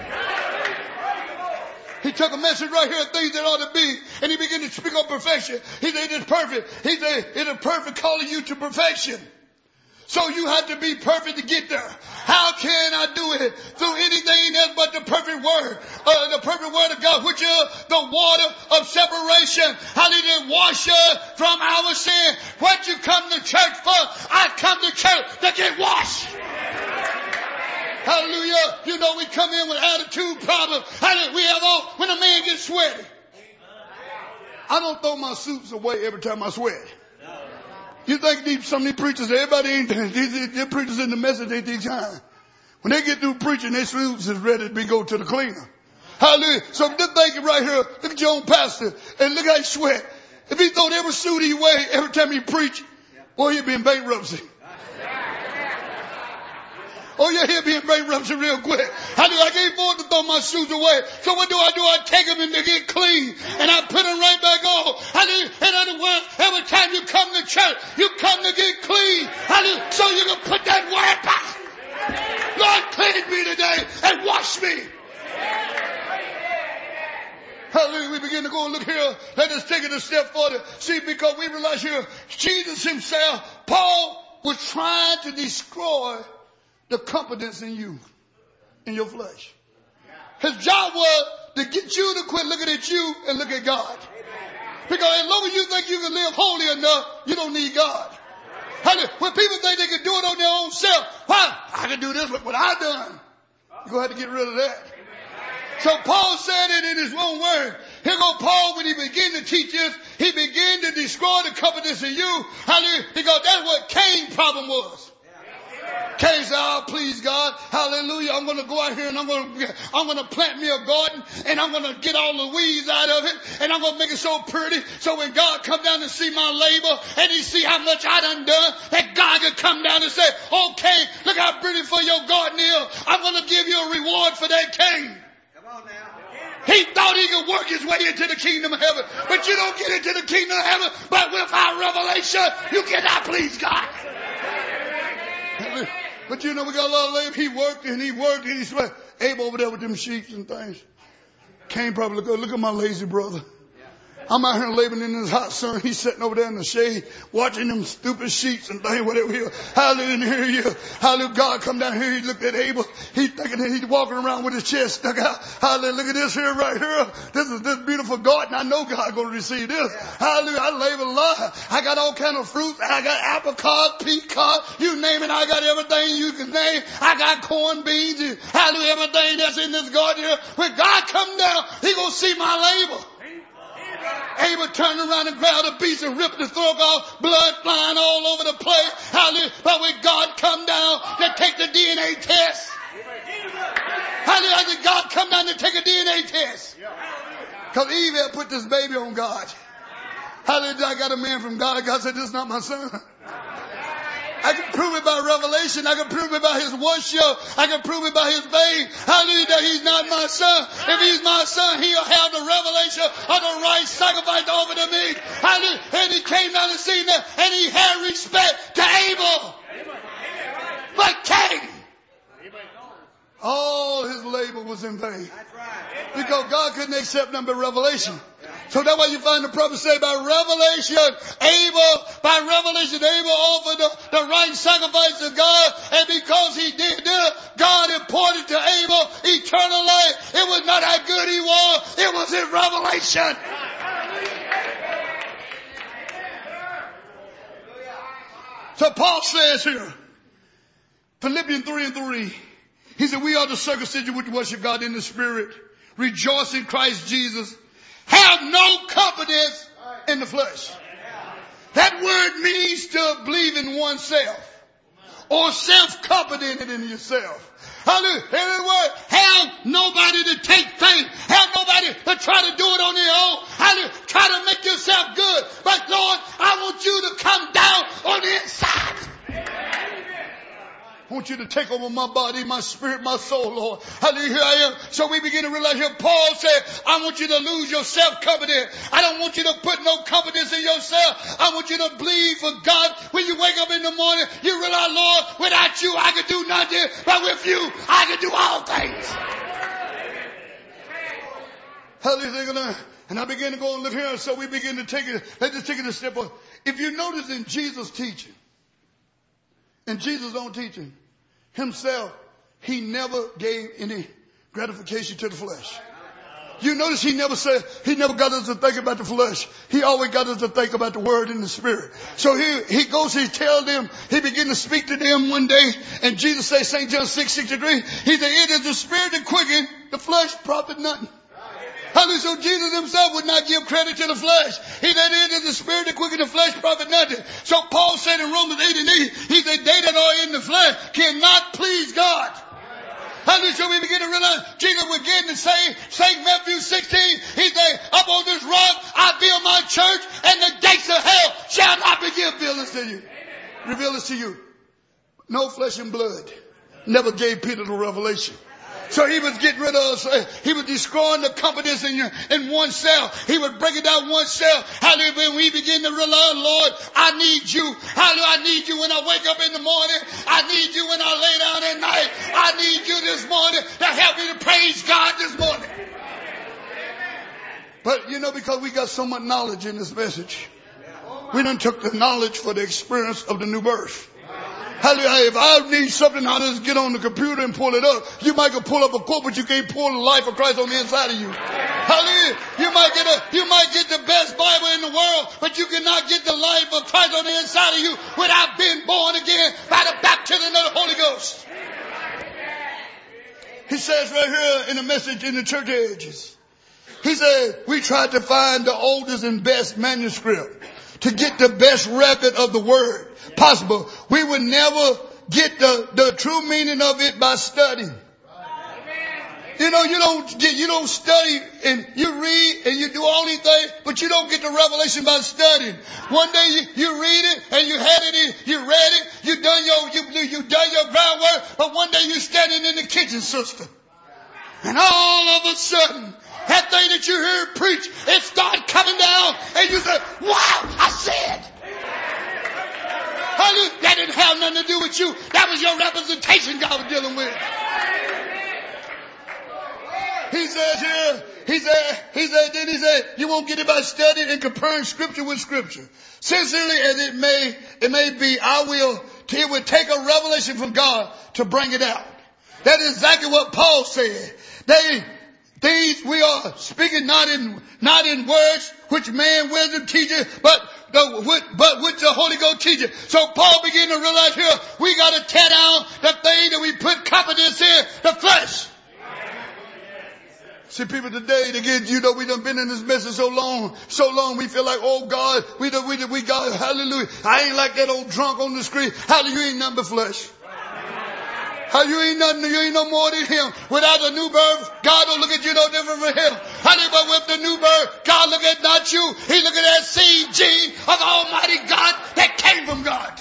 He took a message right here of things that ought to be, and he began to speak on perfection. He said, it's perfect. He said, it is perfect calling you to perfection. So you have to be perfect to get there. How can I do it? Through anything else but the perfect word. The perfect word of God, which is the water of separation. Hallelujah. Wash us from our sin. What you come to church for? I come to church to get washed. Hallelujah. You know, we come in with attitude problems. Hallelujah. We have all, when a man gets sweaty. I don't throw my suits away every time I sweat. You think some of these preachers, everybody ain't, these preachers in the message ain't these kind. When they get through preaching, their suits is ready to go to the cleaner. Hallelujah. So just think right here, look at your own pastor, and look how he sweat. If he throw every suit away every time he preach, boy, he'd be in bankruptcy. Oh yeah, he'll be in bankruptcy real quick. I can't afford to throw my shoes away. So what do? I take them and they get clean. And I put them right back on. In other words, every time you come to church, you come to get clean. So you can put that word back. Lord, cleanse me today and wash me. Hallelujah. We begin to go and look here. Let us take it a step further. See, because we realize here, Jesus himself, Paul was trying to destroy the confidence in you, in your flesh. His job was to get you to quit looking at you and look at God. Because as long as you think you can live holy enough, you don't need God. When people think they can do it on their own self, why? I can do this, look what I done. You're going to have to get rid of that. So Paul said it in his own word. Here go Paul, when he began to teach this, he began to destroy the confidence in you. Hallelujah. Because that's what Cain's problem was. Cain said, oh, please God, hallelujah, I'm going to go out here and I'm going to plant me a garden and I'm going to get all the weeds out of it and I'm going to make it so pretty so when God come down and see my labor and he see how much I done, that God could come down and say, okay, look how pretty for your garden is. I'm going to give you a reward for that, Cain. Come on now. He thought he could work his way into the kingdom of heaven, but you don't get into the kingdom of heaven, but without revelation, you cannot please God. But you know, we got a lot of labor. He worked and he sweat. Abel over there with them sheep and things. Cain probably look at my lazy brother. I'm out here laboring in this hot sun. He's sitting over there in the shade, watching them stupid sheep and things, whatever. Hallelujah, here he is. Hallelujah, God come down here. He looked at Abel. He's thinking that he's walking around with his chest stuck out. Hallelujah, look at this here right here. This is this beautiful garden. I know God's going to receive this. Hallelujah, I labor a lot. I got all kind of fruit. I got apricot, pecan, you name it. I got everything you can name. I got corn, beans, and hallelujah, everything that's in this garden here. When God come down, he going to see my labor. Abel turned around and grabbed a beast and ripped the throat off, blood flying all over the place. Hallelujah. But when God come down to take the DNA test. Hallelujah. Did God come down to take a DNA test? Because Eve had put this baby on God. Hallelujah. I got a man from God. God said, this is not my son. I can prove it by revelation. I can prove it by his worship. I can prove it by his faith. Hallelujah, that he's not my son. If he's my son, he'll have the revelation of the right sacrifice over to me. Hallelujah. And he came down and seen that, and he had respect to Abel. But Cain, all his labor was in vain. Because God couldn't accept none but revelation. So that's why you find the prophet say by revelation, Abel offered the right sacrifice to God. And because he was not how good he was. It was his revelation. So Paul says here, Philippians 3:3, he said, we are the circumcision which worship God in the Spirit, rejoice in Christ Jesus, have no confidence in the flesh. That word means to believe in oneself or self-confident in yourself. Hallelujah. In other words, have nobody to take faith. Have nobody to try to do it on their own. Hallelujah. Try to make yourself good. But Lord, I want you to come down on the inside. I want you to take over my body, my spirit, my soul, Lord. Hallelujah. Here I am. So we begin to realize here, Paul said, I want you to lose your self-confidence. I don't want you to put no confidence in yourself. I want you to believe for God. When you wake up in the morning, you realize, Lord, without you, I could do nothing. But with you, I can do all things. Hallelujah. And I began to go and live here. So we begin to take it. Let's just take it a step on. If you notice in Jesus' teaching, in Jesus' own teaching, himself, he never gave any gratification to the flesh. You notice he never got us to think about the flesh. He always got us to think about the word and the spirit. So he goes, he tells them, he began to speak to them one day, and Jesus says, St. John 6:63, he said, it is the spirit that quickens, the flesh profit nothing. Hallelujah. So Jesus himself would not give credit to the flesh. He said, it is the spirit that quickens the flesh profit nothing. So Paul said in Romans 8:8, he said, they that are in the flesh cannot please God. Hallelujah. So we begin to realize Jesus was getting to say, St. Matthew 16, he said, up on this rock I build my church, and the gates of hell shall not reveal this to you. Reveal this to you. No flesh and blood. Never gave Peter the revelation. So he was getting rid of, he was destroying the confidence in oneself. He was breaking down oneself. Hallelujah. When we begin to realize, Lord, I need you. Hallelujah. I need you when I wake up in the morning. I need you when I lay down at night. I need you this morning to help me to praise God this morning. But you know, because we got so much knowledge in this message, we done took the knowledge for the experience of the new birth. Hallelujah. If I need something, I'll just get on the computer and pull it up. You might go pull up a quote, but you can't pull the life of Christ on the inside of you. Hallelujah. You might get the best Bible in the world, but you cannot get the life of Christ on the inside of you without being born again by the baptism of the Holy Ghost. He says right here in the message in the church ages, he said, we tried to find the oldest and best manuscript to get the best record of the word possible. We would never get the true meaning of it by studying. You know, you don't study and you read and you do all these things, but you don't get the revelation by studying. One day you read it and you had it in, you read it, you done your groundwork, but one day you're standing in the kitchen, sister. And all of a sudden, that thing that you heard preach, it started coming down and you said, wow, I said. Hallelujah. That didn't have nothing to do with you. That was your representation God was dealing with. He says here, then he said, you won't get it by studying and comparing scripture with scripture. Sincerely as it may be, it would take a revelation from God to bring it out. That is exactly what Paul said. These we are speaking not in words which man wisdom teaches, but which the Holy Ghost teaches. So Paul began to realize here, we got to tear down the thing that we put confidence in, the flesh. See, people today, again, you know, we done been in this message so long, we feel like, oh God, we got, hallelujah. I ain't like that old drunk on the street. Hallelujah, you ain't nothing but flesh. You ain't no more than him. Without the new birth, God don't look at you no different from him. Honey, but with the new birth, God look at not you. He look at that seed gene of Almighty God that came from God.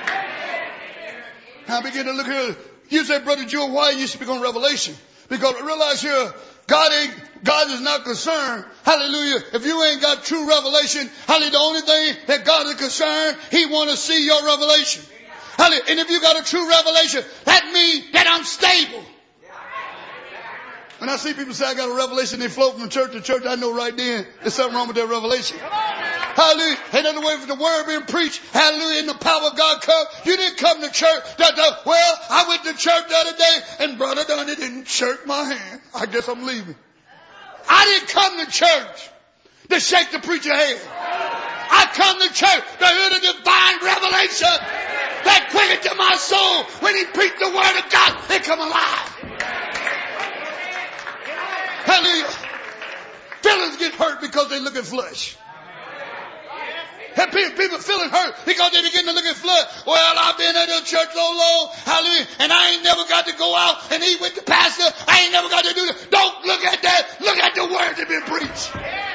Now begin to look here. You say, Brother Jewel, why you speak on Revelation? Because realize here, God is not concerned. Hallelujah. If you ain't got true revelation, hallelujah, the only thing that God is concerned, he want to see your revelation. And if you got a true revelation, that means that I'm stable. When I see people say I got a revelation, they float from church to church, I know right then there's something wrong with their revelation. Hallelujah. And in the way for the word being preached, hallelujah, and the power of God come. You didn't come to church. Well, I went to church the other day and Brother Donnie didn't shake my hand. I guess I'm leaving. I didn't come to church to shake the preacher's hand. I come to church to hear the divine revelation that quickened to my soul when he preached the word of God. It come alive. Hallelujah. Feelings get hurt because they look at flesh. And people feeling hurt because they begin to look at flesh. Well, I've been in the church so long, hallelujah, and I ain't never got to go out and eat with the pastor. I ain't never got to do that. Don't look at that. Look at the words that have been preached.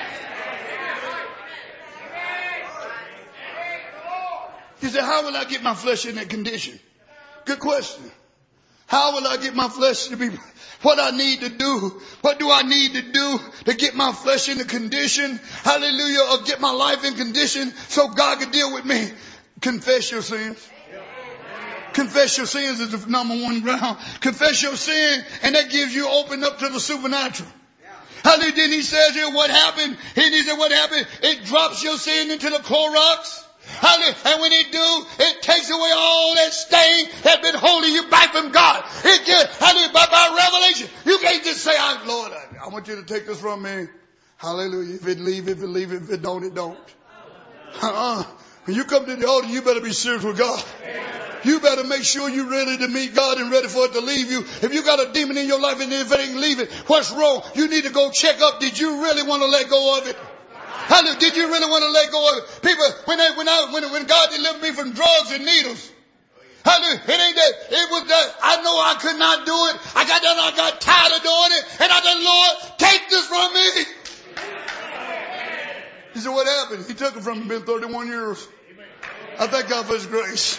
You say, how will I get my flesh in that condition? Good question. How will I get my flesh to be what I need to do? What do I need to do to get my flesh in the condition? Hallelujah. Or get my life in condition so God can deal with me. Confess your sins. Confess your sins is the number one ground. Confess your sin and that gives you open up to the supernatural. Hallelujah. Then he says here what happened. And he said what happened? It drops your sin into the Clorox. Hallelujah. And when it do, it takes away all that stain that's been holding you back from God. It gets, hallelujah, by revelation. You can't just say, Lord, I want you to take this from me. Hallelujah. If it leave, if it leave, if it don't, it don't. When you come to the altar, you better be serious with God. You better make sure you're ready to meet God and ready for it to leave you. If you got a demon in your life and if it ain't leaving, what's wrong? You need to go check up. Did you really want to let go of it? Hallelujah. Did you really want to let go of it? People, when God delivered me from drugs and needles, hallelujah, it ain't that. It was that I know I could not do it. I got tired of doing it. And I said, Lord, take this from me. He said, what happened? He took it from me. Been 31 years. I thank God for his grace.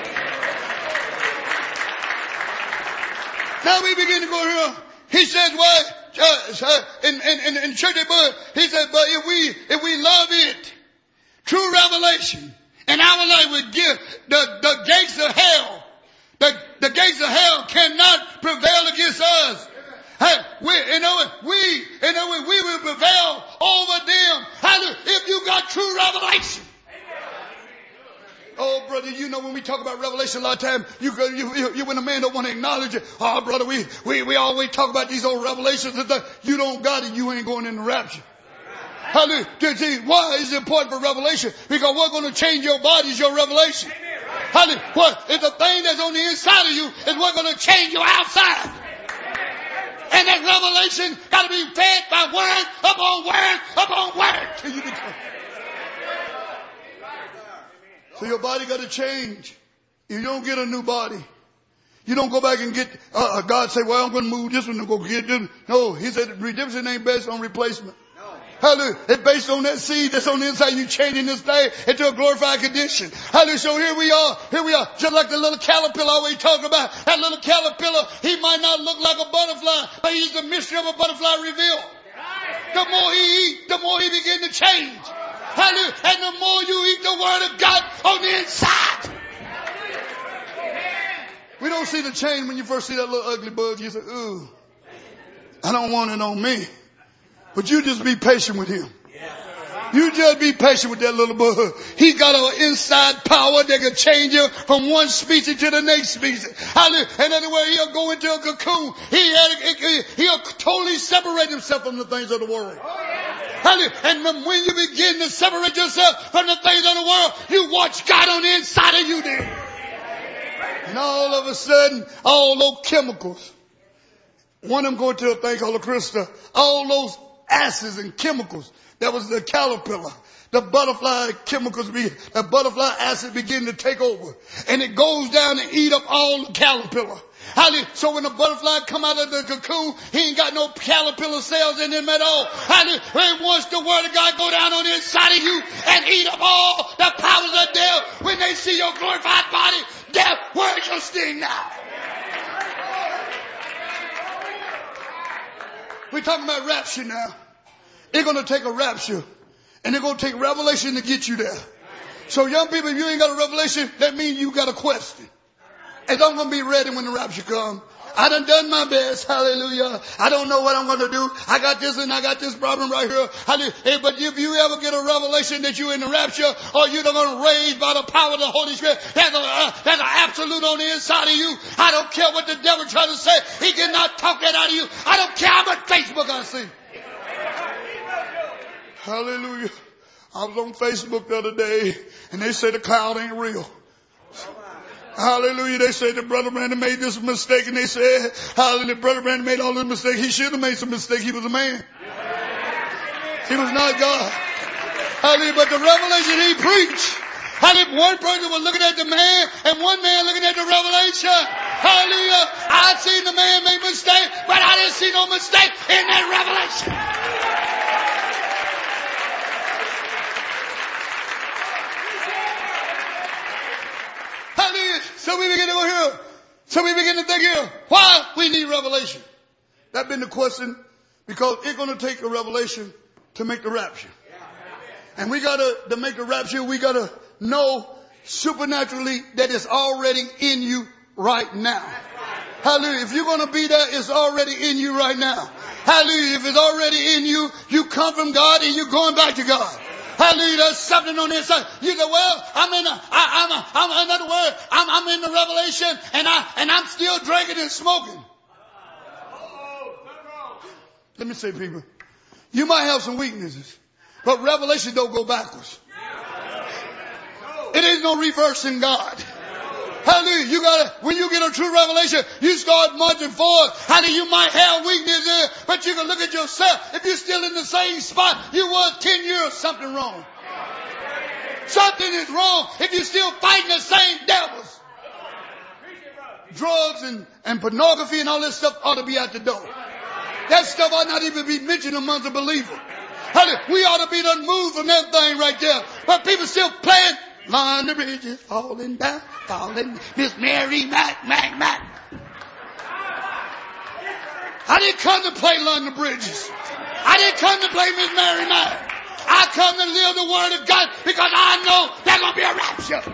Now we begin to go here. He says, what? In church, he said, but if we love it, true revelation, and our life would give the gates of hell. The gates of hell cannot prevail against us. Hey, we will prevail over them. Hallelujah. If you got true revelation. Oh, brother, you know when we talk about revelation a lot of times, you when a man don't want to acknowledge it. Oh, brother, we always talk about these old revelations and stuff. You don't got it, you ain't going in the rapture. Hallelujah. Why is it important for revelation? Because what's going to change your body is your revelation. Hallelujah. What? If the thing that's on the inside of you is what's going to change your outside. And that revelation got to be fed by word upon word upon word till you become. So your body got to change. If you don't get a new body, you don't go back and get, God say, well, I'm going to move this one and go get this. No, he said redemption ain't based on replacement. No. Hallelujah. It's based on that seed that's on the inside. You changing this thing into a glorified condition. Hallelujah. So here we are. Just like the little caterpillar I always talk about. That little caterpillar, he might not look like a butterfly, but he's the mystery of a butterfly revealed. The more he eats, the more he begin to change. Hallelujah. And the more you eat the word of God on the inside. We don't see the change when you first see that little ugly bug. You say, ooh, I don't want it on me. But you just be patient with him. You just be patient with that little bug. He got an inside power that can change you from one species to the next species. Hallelujah. And anyway, he'll go into a cocoon. He'll totally separate himself from the things of the world. Hallelujah. And when you begin to separate yourself from the things of the world, you watch God on the inside of you then. And all of a sudden, all those chemicals, one of them going to a thing called a crystal, all those acids and chemicals, that was the caterpillar. The butterfly chemicals, the butterfly acid begin to take over. And it goes down and eat up all the caterpillar. Hallelujah. So when the butterfly come out of the cocoon, he ain't got no caterpillar cells in him at all. Hallelujah. And once the word of God go down on the inside of you and eat up all the powers of death, when they see your glorified body, death, where's your sting now? We're talking about rapture now. It's going to take a rapture. And it's going to take revelation to get you there. So young people, if you ain't got a revelation, that means you got a question. And I'm going to be ready when the rapture comes. I done my best. Hallelujah. I don't know what I'm going to do. I got this and I got this problem right here. Hallelujah. But if you ever get a revelation that you're in the rapture or you're going to raise by the power of the Holy Spirit, there's an absolute on the inside of you. I don't care what the devil tries to say. He cannot talk that out of you. I don't care how much Facebook I see. Hallelujah. I was on Facebook the other day and they say the cloud ain't real. Hallelujah. They say that Brother Brandon made this mistake and they said, hallelujah, Brother Brandon made all this mistake. He should have made some mistake. He was a man. He was not God. Hallelujah. But the revelation he preached, hallelujah, one person was looking at the man and one man looking at the revelation. Hallelujah. I seen the man make mistake, but I didn't see no mistake in that revelation. Hallelujah. So we begin to go here. So we begin to think here, why we need revelation. That's been the question, because it's going to take a revelation to make the rapture. And we to make the rapture, we gotta know supernaturally that it's already in you right now. Hallelujah. If you're going to be there, it's already in you right now. Hallelujah. If it's already in you, you come from God and you're going back to God. Hallelujah. There's something on the inside. You say, well, I'm in the revelation and I'm still drinking and smoking. Let me say, people, you might have some weaknesses, but revelation don't go backwards. It ain't no reversing God. Hallelujah. When you get a true revelation, you start marching forward. Hallelujah. You might have weaknesses, but you can look at yourself. If you're still in the same spot you was 10 years, something wrong. Something is wrong if you're still fighting the same devils. Drugs and pornography and all this stuff ought to be out the door. That stuff ought not even be mentioned among the believers. Hallelujah. We ought to be done moved from that thing right there. But people still playing. London Bridge is falling down, falling. Miss Mary Mac. I didn't come to play London Bridges. I didn't come to play Miss Mary Mac. I come to live the word of God because I know there's going to be a rapture.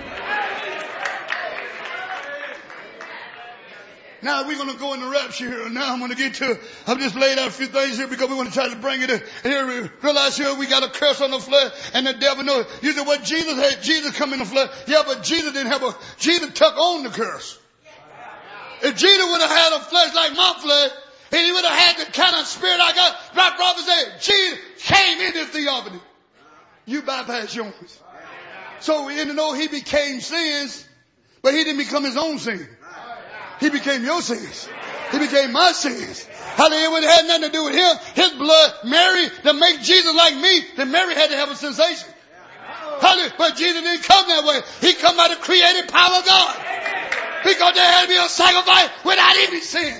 Now we're going to go in the rapture here. Now I'm going to get to, I've just laid out a few things here because we want to try to bring it in. And here we realize here we got a curse on the flesh and the devil knows. You say, well, Jesus had Jesus come in the flesh. Yeah, but Jesus didn't have Jesus took on the curse. If Jesus would have had a flesh like my flesh, and he would have had the kind of spirit I got, my brother said, Jesus came in this theophany. You bypass yours. So even though he became sins, but he didn't become his own sin. He became your sins. He became my sins. Hallelujah. It had nothing to do with him. His blood, Mary, to make Jesus like me, then Mary had to have a sensation. Hallelujah. But Jesus didn't come that way. He come by the creative power of God. Because there had to be a sacrifice without any sin.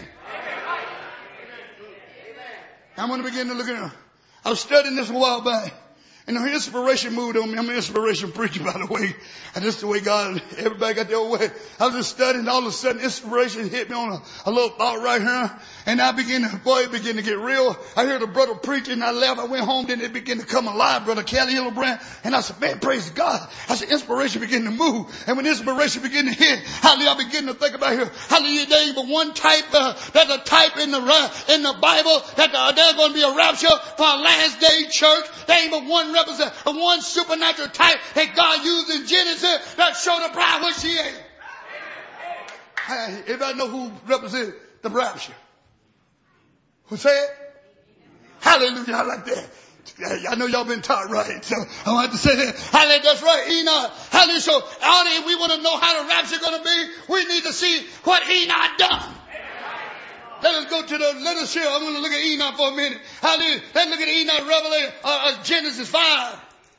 I'm going to begin to look at it. I was studying this a while back. And the inspiration moved on me. I'm an inspiration preacher, by the way. And this is the way God, everybody got their own way. I was just studying, all of a sudden inspiration hit me on a little thought right here. And it began to get real. I heard a brother preaching and I left. I went home, then it began to come alive, Brother Kelly Hillebrand. And I said, man, praise God. I said, inspiration began to move. And when inspiration began to hit, hallelujah, I began to think about here. Hallelujah, there ain't but one type, there's a type in the Bible that there's going to be a rapture for a last day church. There ain't but one represent one supernatural type that God used in Genesis that showed the bride what she is. Everybody know who represents the rapture? Who said? Hallelujah. I like that. I know y'all been taught right, so I want to say that. Hallelujah, that's right, Enoch. Hallelujah. So, if we want to know how the rapture going to be, we need to see what Enoch done. Let us go to let us share. I'm going to look at Enoch for a minute. Hallelujah. Let's look at Enoch, Revelation, Genesis 5.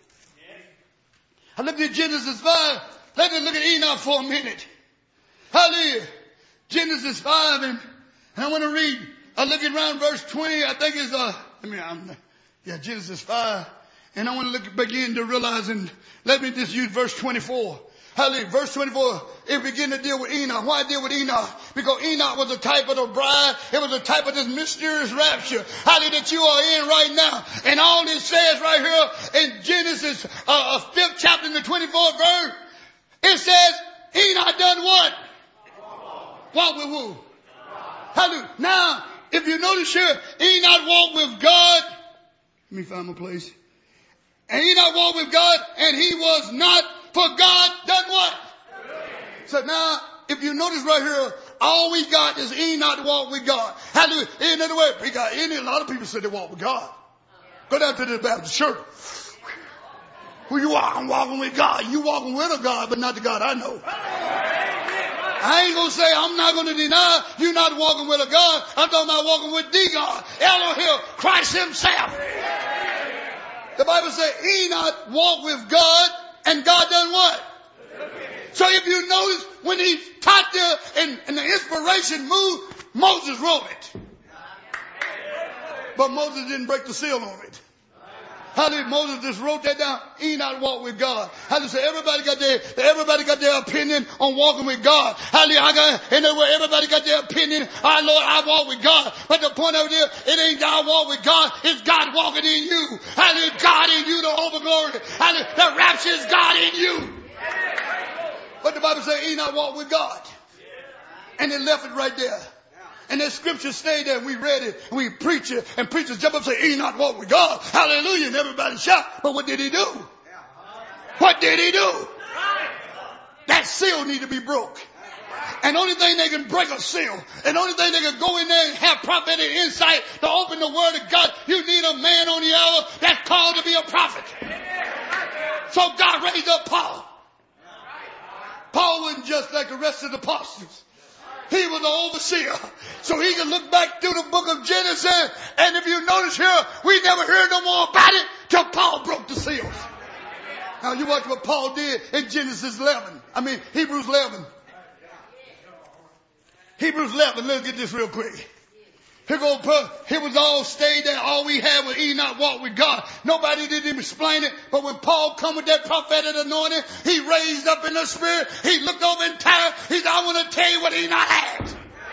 I looked at Genesis 5. Let us look at Enoch for a minute. Hallelujah. Genesis 5, and I want to read. I look at around verse 20. I think it's, Genesis 5. And I want to begin to realize, and let me just use verse 24. Hallelujah. Verse 24, it began to deal with Enoch. Why deal with Enoch? Because Enoch was a type of the bride. It was a type of this mysterious rapture. Hallelujah, that you are in right now. And all this says right here in Genesis, 5th chapter in the 24th verse, it says Enoch done what? Walk with who? Hallelujah. Now, if you notice here, Enoch walked with God. Let me find my place. And Enoch walked with God, and he was not, for God done what? So now, if you notice right here, all we got is Enoch walk with God. Hallelujah. In other words, a lot of people say they walk with God. Go down to the Baptist church. Who you are? I'm walking with God. You walking with a God, but not the God I know. I ain't going to say I'm not going to deny you not walking with a God. I'm talking about walking with the God. Elohim, Christ himself. The Bible says Enoch walked with God and God done what? So if you notice when he taught there and the inspiration moved, Moses wrote it. But Moses didn't break the seal on it. How did Moses just wrote that down? Enoch walked with God. How did say everybody got their opinion on walking with God? How did in other words, everybody got their opinion. Our Lord, I walk with God. But the point of it is, it ain't God walk with God. It's God walking in you. How did God in you to overglory? How did the rapture is God in you? But the Bible says Enoch walked with God. And it left it right there. And that scripture stayed there and we read it and we preach it and preachers jump up and say, Enoch walked with God. Hallelujah. And everybody shout. But what did he do? What did he do? That seal need to be broke. And the only thing they can break a seal, and the only thing they can go in there and have prophetic insight to open the word of God, you need a man on the hour that's called to be a prophet. So God raised up Paul. Paul wasn't just like the rest of the apostles. He was the overseer. So he could look back through the book of Genesis. And if you notice here, we never heard no more about it till Paul broke the seals. Now you watch what Paul did in Hebrews 11. Hebrews 11, let's get this real quick. Here was all stayed there. All we had was Enoch walked with God. Nobody did even explain it. But when Paul come with that prophetic anointing, he raised up in the spirit. He looked over in terror. He said, I want to tell you what Enoch had.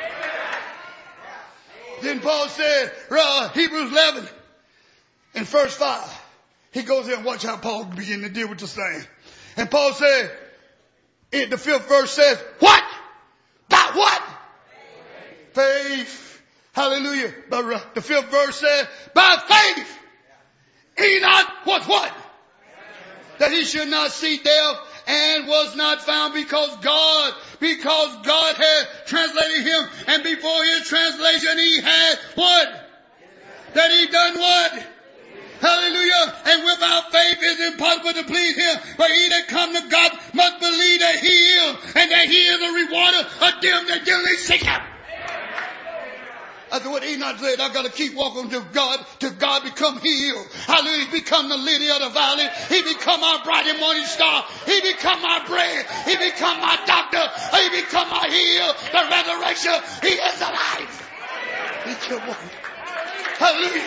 Then Paul said, Hebrews 11 in verse 5. He goes there and watch how Paul began to deal with this thing. And Paul said, the 5th verse says, what? By what? Faith. Hallelujah. But the 5th verse says, by faith, Enoch was what? That he should not see death and was not found because God had translated him. And before his translation, he had what? That he done what? Hallelujah. And without faith it is impossible to please him. But he that come to God must believe that he is, and that he is a rewarder of them that diligently seek him. That's what Enoch said. I got to keep walking to God till God become healed. Hallelujah. He become the lily of the valley. He become our bright and morning star. He become my bread. He become my doctor. He become my heal. The resurrection. He is alive. He can walk. Hallelujah.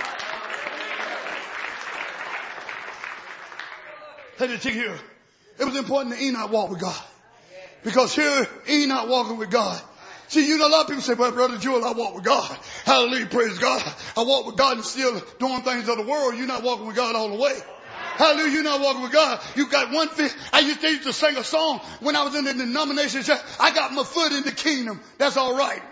Let me take here. It was important that Enoch walk with God. Because here Enoch walking with God. See, a lot of people say, well, Brother Jewel, I walk with God. Hallelujah, praise God. I walk with God and still doing things of the world. You're not walking with God all the way. Hallelujah, you're not walking with God. You got one foot. I used to sing a song when I was in the denomination church. I got my foot in the kingdom. That's all right.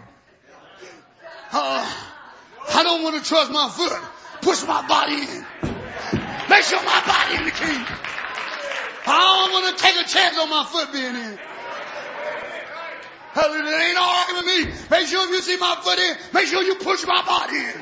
I don't want to trust my foot. Push my body in. Make sure my body in the kingdom. I don't want to take a chance on my foot being in. Hallelujah. It ain't all right with me. Make sure if you see my foot in, make sure you push my body in.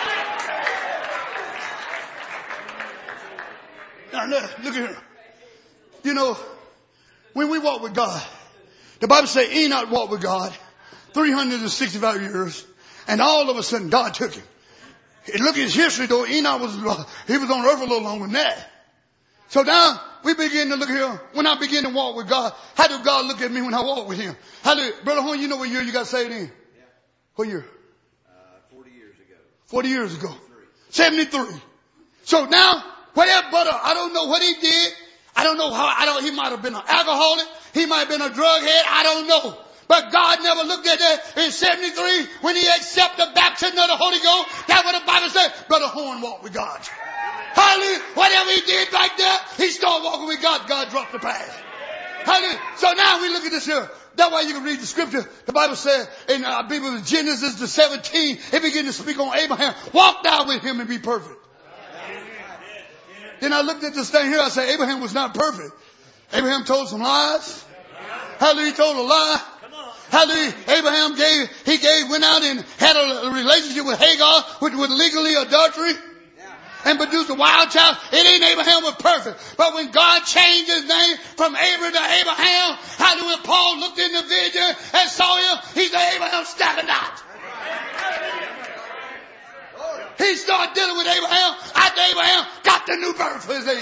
Now, look at here. When we walk with God, the Bible says Enoch walked with God 365 years, and all of a sudden God took him. Look at his history though. Enoch was on earth a little longer than that. So now we begin to look here. When I begin to walk with God, how did God look at me when I walk with him? Brother Horn, you know what year you got saved in? Yeah. What year? 40 years ago. 40 years ago. 73. So now, whatever, brother, I don't know what he did. I don't know he might have been an alcoholic. He might have been a drug head. I don't know. But God never looked at that in 73 when he accepted the baptism of the Holy Ghost. That's what the Bible said. Brother Horn walked with God. Hallelujah. Whatever he did back there, he started walking with God. God dropped the path. Hallelujah. So now we look at this here. That way you can read the scripture. The Bible said in Genesis the 17, it began to speak on Abraham. Walk thou with him and be perfect. Then I looked at this thing here. I said, Abraham was not perfect. Abraham told some lies. Hallelujah. He told a lie. Hallelujah. Abraham went out and had a relationship with Hagar, which was legally adultery. and produced a wild child. It ain't Abraham was perfect. But when God changed his name from Abram to Abraham, hallelujah, Paul looked in the vision and saw him. He said, Abraham, standing out. He started dealing with Abraham after Abraham got the new birth for his age.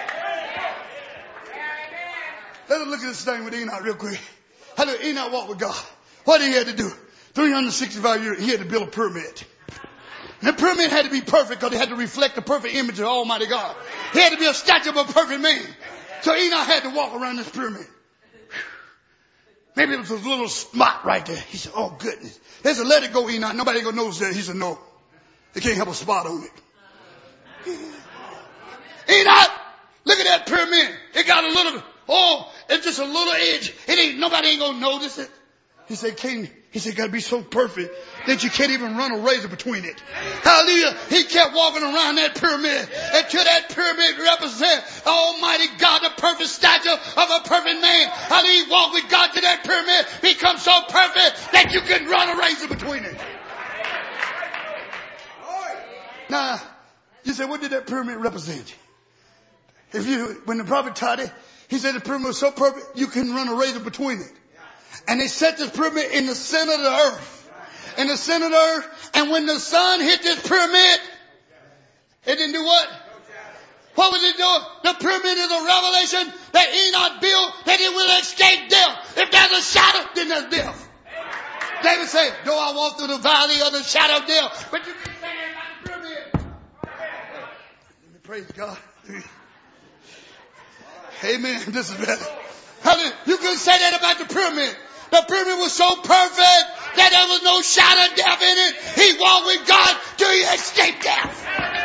Let us look at this thing with Enoch real quick. Hallelujah, Enoch walked with God. What did he have to do? 365 years, he had to build a pyramid. And the pyramid had to be perfect because it had to reflect the perfect image of Almighty God. He had to be a statue of a perfect man. So Enoch had to walk around this pyramid. Maybe it was a little spot right there. He said, oh goodness. They said, let it go, Enoch. Nobody gonna notice that. He said, no. They can't have a spot on it. Enoch, look at that pyramid. It got a little, it's just a little edge. Nobody ain't gonna notice it. He said, it gotta be so perfect that you can't even run a razor between it. Hallelujah. He kept walking around that pyramid until that pyramid represents Almighty God, the perfect stature of a perfect man. Hallelujah. He walked with God to that pyramid, become so perfect that you can run a razor between it. Now, you say, what did that pyramid represent? When the prophet taught it, he said the pyramid was so perfect, you couldn't run a razor between it. And they set this pyramid in the center of the earth. In the center of the earth. And when the sun hit this pyramid, it didn't do what? What was it doing? The pyramid is a revelation that Enoch built that it will escape death. If there's a shadow, then there's death. David said, though I walk through the valley of the shadow of death, but you can say that about the pyramid. Let me praise God. Amen. This is better. You can say that about the pyramid. The pyramid was so perfect that there was no shadow of death in it. He walked with God till he escaped death.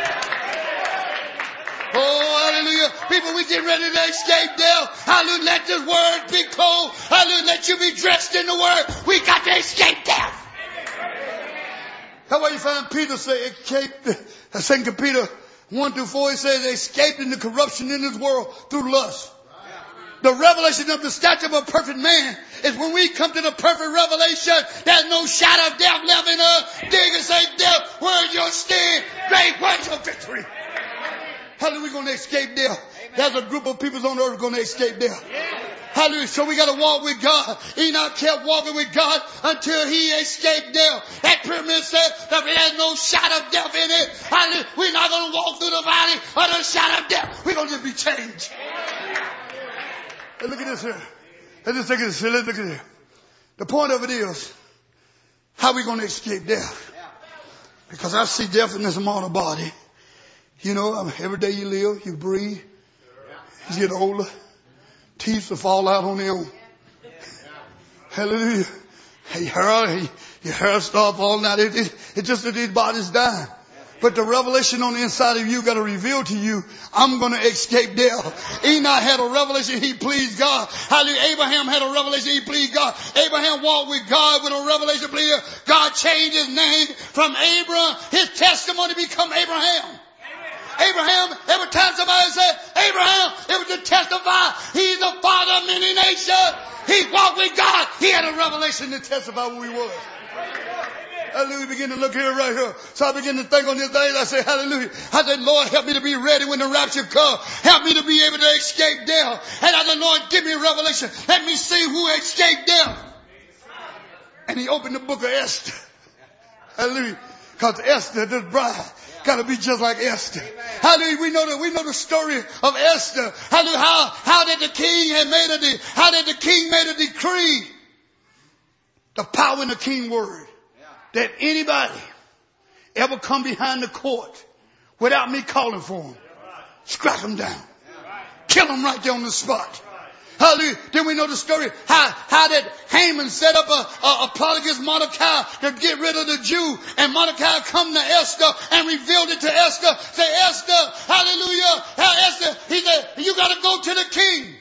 Oh, hallelujah. People, we get ready to escape death. Hallelujah. Let this word be cold. Hallelujah. Let you be dressed in the word. We got to escape death. That's why you find Peter say escape. 2 Peter 1-4, he says escaping the corruption in this world through lust. The revelation of the stature of a perfect man is when we come to the perfect revelation, there's no shadow of death left in us. Dig and say, death, where's your sting? Grave, where's your victory? Hallelujah, we're going to escape death. There's a group of people on earth going to escape death. Hallelujah, so we got to walk with God. Enoch kept walking with God until he escaped death. That pyramid said that there's no shadow of death in it. Hallelujah, we're not going to walk through the valley of the shadow of death. We're going to just be changed. Look at this here. Let's just look at this here. Let's look at it. The point of it is, how are we going to escape death? Because I see death in this mortal body. You know, every day you live, you breathe. You get older. Teeth will fall out on their own. Hallelujah. Your hair start falling out. It's just that these bodies die. But the revelation on the inside of you got to reveal to you, I'm going to escape death. Enoch had a revelation, he pleased God. Hallelujah. Abraham had a revelation, he pleased God. Abraham walked with God with a revelation, pleased God. God changed his name from Abram, his testimony become Abraham. Abraham, every time somebody said Abraham, it was to testify he's the father of many nations. He walked with God. He had a revelation to testify who he was. Hallelujah. Begin to look here right here. So I begin to think on this thing. I say, hallelujah. I said, Lord, help me to be ready when the rapture comes. Help me to be able to escape death. And I said, Lord, give me a revelation. Let me see who escaped death. And he opened the book of Esther. Hallelujah. Because Esther, this bride, got to be just like Esther. Hallelujah. We know the story of Esther. Hallelujah. How did the king made a decree? The power in the king word. That anybody ever come behind the court without me calling for them, strike them down. Kill them right there on the spot. Hallelujah. Then we know the story how did Haman set up a plot against Mordecai to get rid of the Jew, and Mordecai come to Esther and revealed it to Esther. Say, Esther, hallelujah. Esther, he said, you got to go to the king.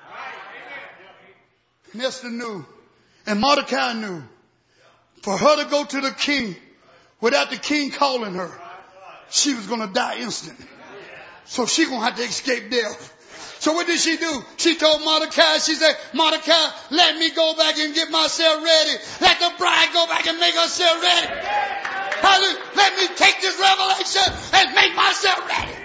And Esther knew, and Mordecai knew. For her to go to the king without the king calling her, she was going to die instantly. So she going to have to escape death. So what did she do? She told Mordecai, she said, Mordecai, let me go back and get myself ready. Let the bride go back and make herself ready. Hallelujah. Let me take this revelation and make myself ready.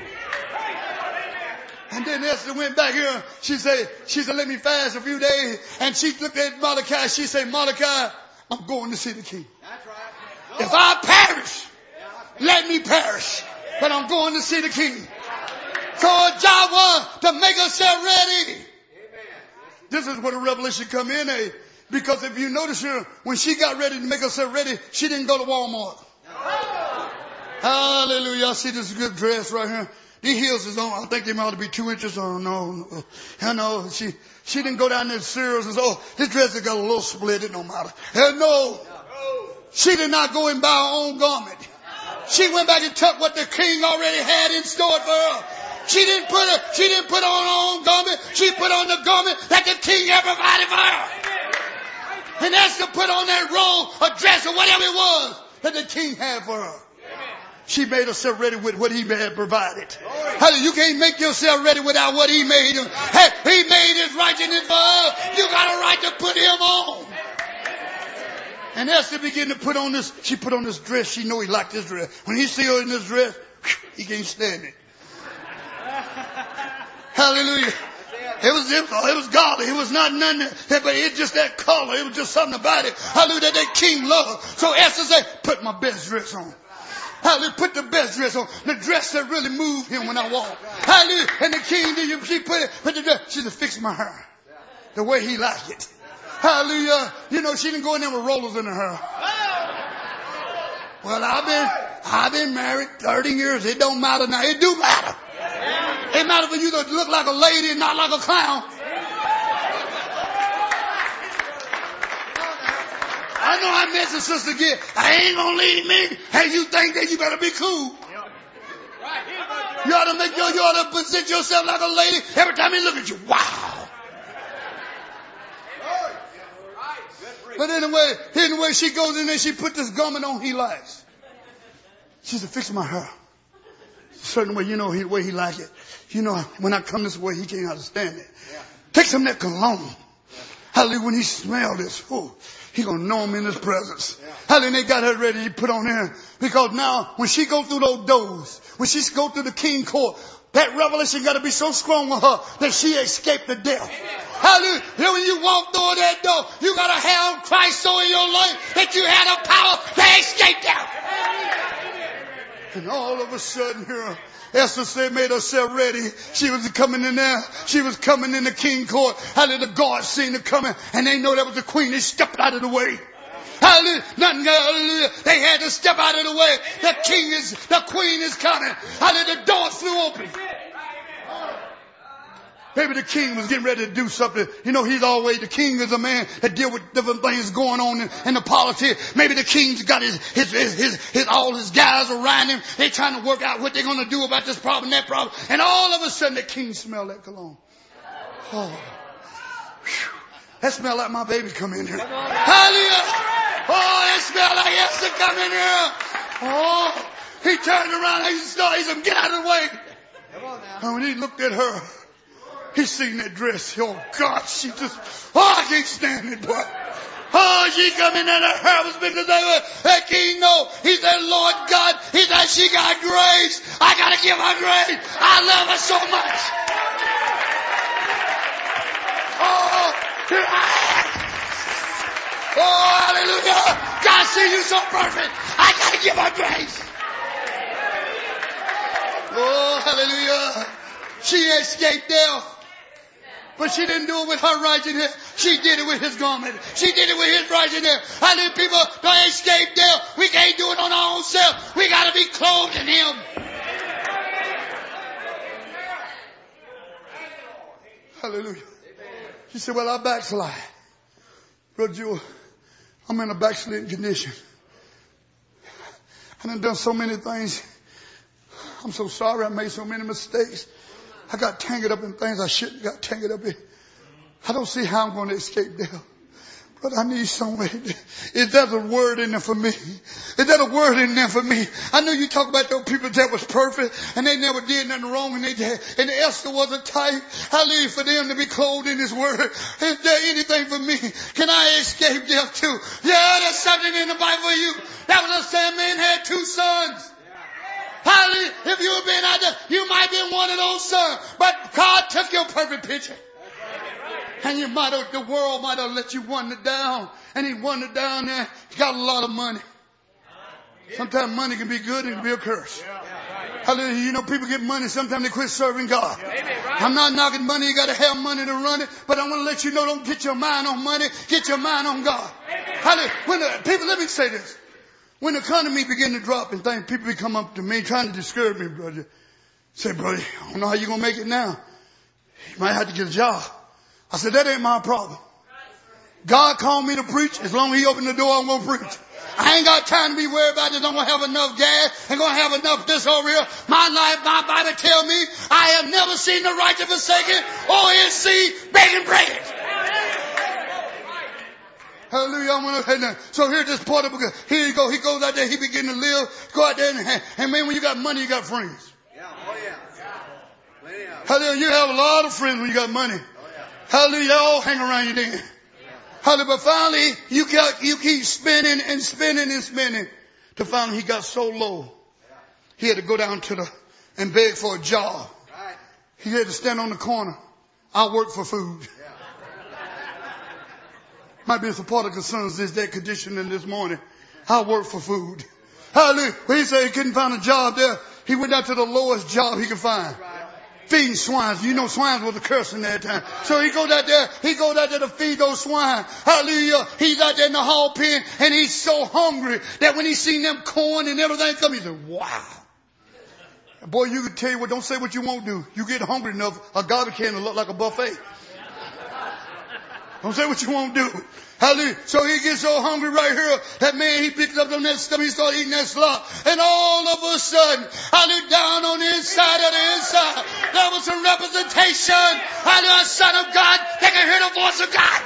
And then Esther went back here. She said, let me fast a few days. And she looked at Mordecai. She said, Mordecai, I'm going to see the king. That's right. If I perish, let me perish. But I'm going to see the king. So her job was to make herself ready. This is where the revelation come in, because if you notice here, when she got ready to make herself ready, she didn't go to Walmart. Hallelujah. I see this good dress right here. These heels is on. I think they ought to be 2 inches. Oh, no. I know. She didn't go down there to Sears and say, oh, this dress has got a little split. It don't matter. Hell no. She did not go and buy her own garment. She went back and took what the king already had in store for her. She didn't put on her own garment. She put on the garment that the king had provided for her. And Esther put on that robe, a dress, or whatever it was that the king had for her. She made herself ready with what he had provided. Hallelujah. You can't make yourself ready without what he made. Hey, he made his righteousness for her. You got a right to put him on. And Esther began to put on this. She put on this dress. She knew he liked this dress. When he see her in this dress, he can't stand it. Hallelujah. It was godly. It was not nothing, but it's just that color. It was just something about it. Hallelujah, that king loved. So Esther said, put my best dress on. Hallelujah, put the best dress on. The dress that really moved him when I walked. Hallelujah. And the king, she put the dress. She said, fix my hair the way he liked it. Hallelujah. You know, she didn't go in there with rollers in her hair. Well, I've been married 30 years. It don't matter now. It do matter. It matters for you to look like a lady and not like a clown. I know I mentioned Sister Gill. I ain't gonna leave me. Hey, you think that you better be cool. You ought to present yourself like a lady every time he look at you. Wow. But anyway, she goes in there, she put this garment on he likes. She said, fix my hair. Certain way, the way he like it. When I come this way, he can't understand it. Yeah. Take some of that cologne. Hallelujah, when he smell this, he gonna know him in his presence. Yeah. Hallelujah, they got her ready to put on there. Because now, when she go through those doors, when she go through the king court, that revelation got to be so strong with her that she escaped the death. Amen. Hallelujah. When you walk through that door, you got to have Christ so in your life that you had the power to escape death. And all of a sudden here, Esther said, made herself ready. She was coming in there. She was coming in the king court. Hallelujah. The guards seen her coming and they know that was the queen. They stepped out of the way. Hallelujah. Hallelujah. They had to step out of the way. The queen is coming. Hallelujah. The door flew open. Maybe the king was getting ready to do something. The king is a man that deal with different things going on in the politics. Maybe the king's got all his guys around him. They're trying to work out what they're going to do about this problem, that problem. And all of a sudden the king smelled that cologne. Oh, whew. That smelled like my baby come in here. Hallelujah. Oh, that smelled like Esther come in here. Oh, he turned around and he said, get out of the way. And when he looked at her, he seen that dress. Oh, God, I can't stand it, boy. Oh, she come in and her hair was big as that king know. He said, Lord God, he said, she got grace. I got to give her grace. I love her so much. Oh, here I am. Oh, hallelujah. God see you so perfect. I got to give her grace. Oh, hallelujah. She escaped death. But she didn't do it with her righteousness. She did it with his garment. She did it with his righteousness. Hallelujah, people, don't escape death. We can't do it on our own self. We got to be clothed in him. Hallelujah. She said, well, I backslide. Brother Jewel, I'm in a backsliding condition. I done so many things. I'm so sorry I made so many mistakes. I got tangled up in things I shouldn't have got tangled up in. I don't see how I'm going to escape death. But I need some way. Is that a word in there for me? Is that a word in there for me? I know you talk about those people that was perfect and they never did nothing wrong and Esther was a type. Hallelujah, for them to be clothed in his word. Is there anything for me? Can I escape death too? Yeah, there's something in the Bible for you. That was a man had 2 sons. Hallelujah. If you had been out there, you might have been one of those sons. But God took your perfect picture. And the world might have let you wander down. And he wandered down there. He got a lot of money. Sometimes money can be good and it can be a curse. Hallelujah. You know, people get money. Sometimes they quit serving God. I'm not knocking money. You got to have money to run it. But I want to let you know, don't get your mind on money. Get your mind on God. Hallelujah. People, let me say this. When the economy begin to drop and things, people come up to me trying to discourage me, brother. Say, brother, I don't know how you're going to make it now. You might have to get a job. I said, that ain't my problem. God called me to preach. As long as he opened the door, I'm going to preach. I ain't got time to be worried about this. I'm going to have enough gas. I'm going to have enough this over here. My life, my Bible tell me, I have never seen the righteous forsaken or his seed begging bread. Hallelujah. So here's this part of it. Here you go. He goes out there. He begin to live. Go out there and man, when you got money, you got friends. Hallelujah. You have a lot of friends when you got money. Hallelujah. They all hang around you then. Hallelujah. But finally, you keep spending and spending and spending to finally he got so low. He had to go down and beg for a job. He had to stand on the corner. I work for food. Might be some part of concerns is that conditioning this morning. I work for food. Hallelujah. When he said he couldn't find a job there, he went out to the lowest job he could find. Feeding swines. You know swines was a curse in that time. So he goes out there to feed those swine. Hallelujah. He's out there in the hog pen and he's so hungry that when he seen them corn and everything come, he said, wow. Boy, you can tell you what, don't say what you won't do. You get hungry enough, a garbage can will look like a buffet. Don't say what you won't do. Hallelujah. So he gets so hungry right here that man, he picks up on that stuff, he starts eating that slop. And all of a sudden, hallelujah, down on the inside, there was a representation, hallelujah, a son of God that can hear the voice of God.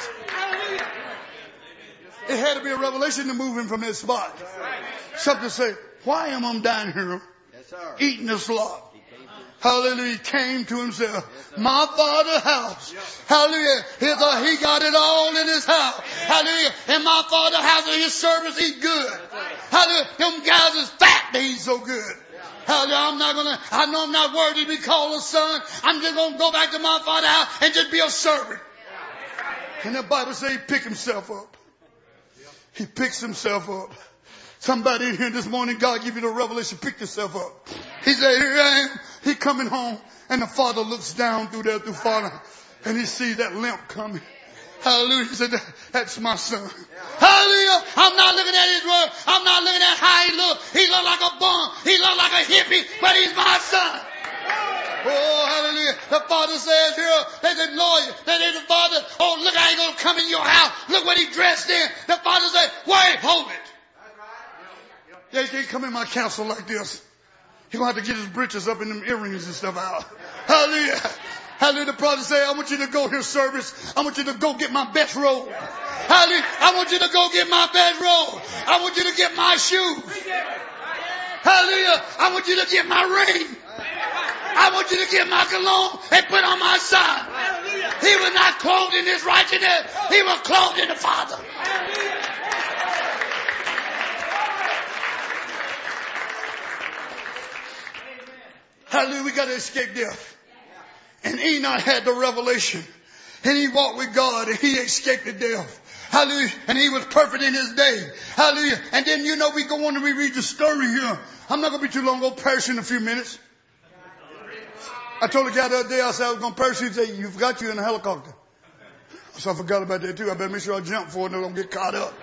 It had to be a revelation to move him from that spot. Something to say, why am I down here eating the slop? Hallelujah. He came to himself. My Father's house. Hallelujah. He got it all in his house. Hallelujah. In my Father's house, in his service, he's good. Hallelujah. Them guys is fat, but he's so good. Hallelujah. I know I'm not worthy to be called a son. I'm just going to go back to my Father's house and just be a servant. And the Bible says he picked himself up. He picks himself up. Somebody in here this morning, God give you the revelation, pick yourself up. He said, here I am. He coming home. And the father looks down through Father. And he sees that limp coming. Hallelujah. He said, that's my son. Hallelujah. I'm not looking at his word. I'm not looking at how he looks. He look like a bum. He look like a hippie, but he's my son. Oh, hallelujah. The father says here, they said, Lord, the father, oh, look how he's going to come in your house. Look what he dressed in. The father said, wait, hold it. Yeah, he can't come in my castle like this. He's going to have to get his britches up and them earrings and stuff out. Hallelujah. Hallelujah. The prophet said, I want you to go here service. I want you to go get my best robe. Hallelujah. I want you to go get my best robe. I want you to get my shoes. Hallelujah. I want you to get my ring. I want you to get my cologne and put on my son. He was not clothed in his righteousness. He was clothed in the Father. Hallelujah, we got to escape death. And Enoch had the revelation. And he walked with God and he escaped the death. Hallelujah. And he was perfect in his day. Hallelujah. And then, we go on and we read the story here. I'm not going to be too long. I'm going to perish in a few minutes. I told the guy the other day, I said I was going to perish. He said, you forgot you're in a helicopter. So I forgot about that too. I better make sure I jump for it and I don't get caught up.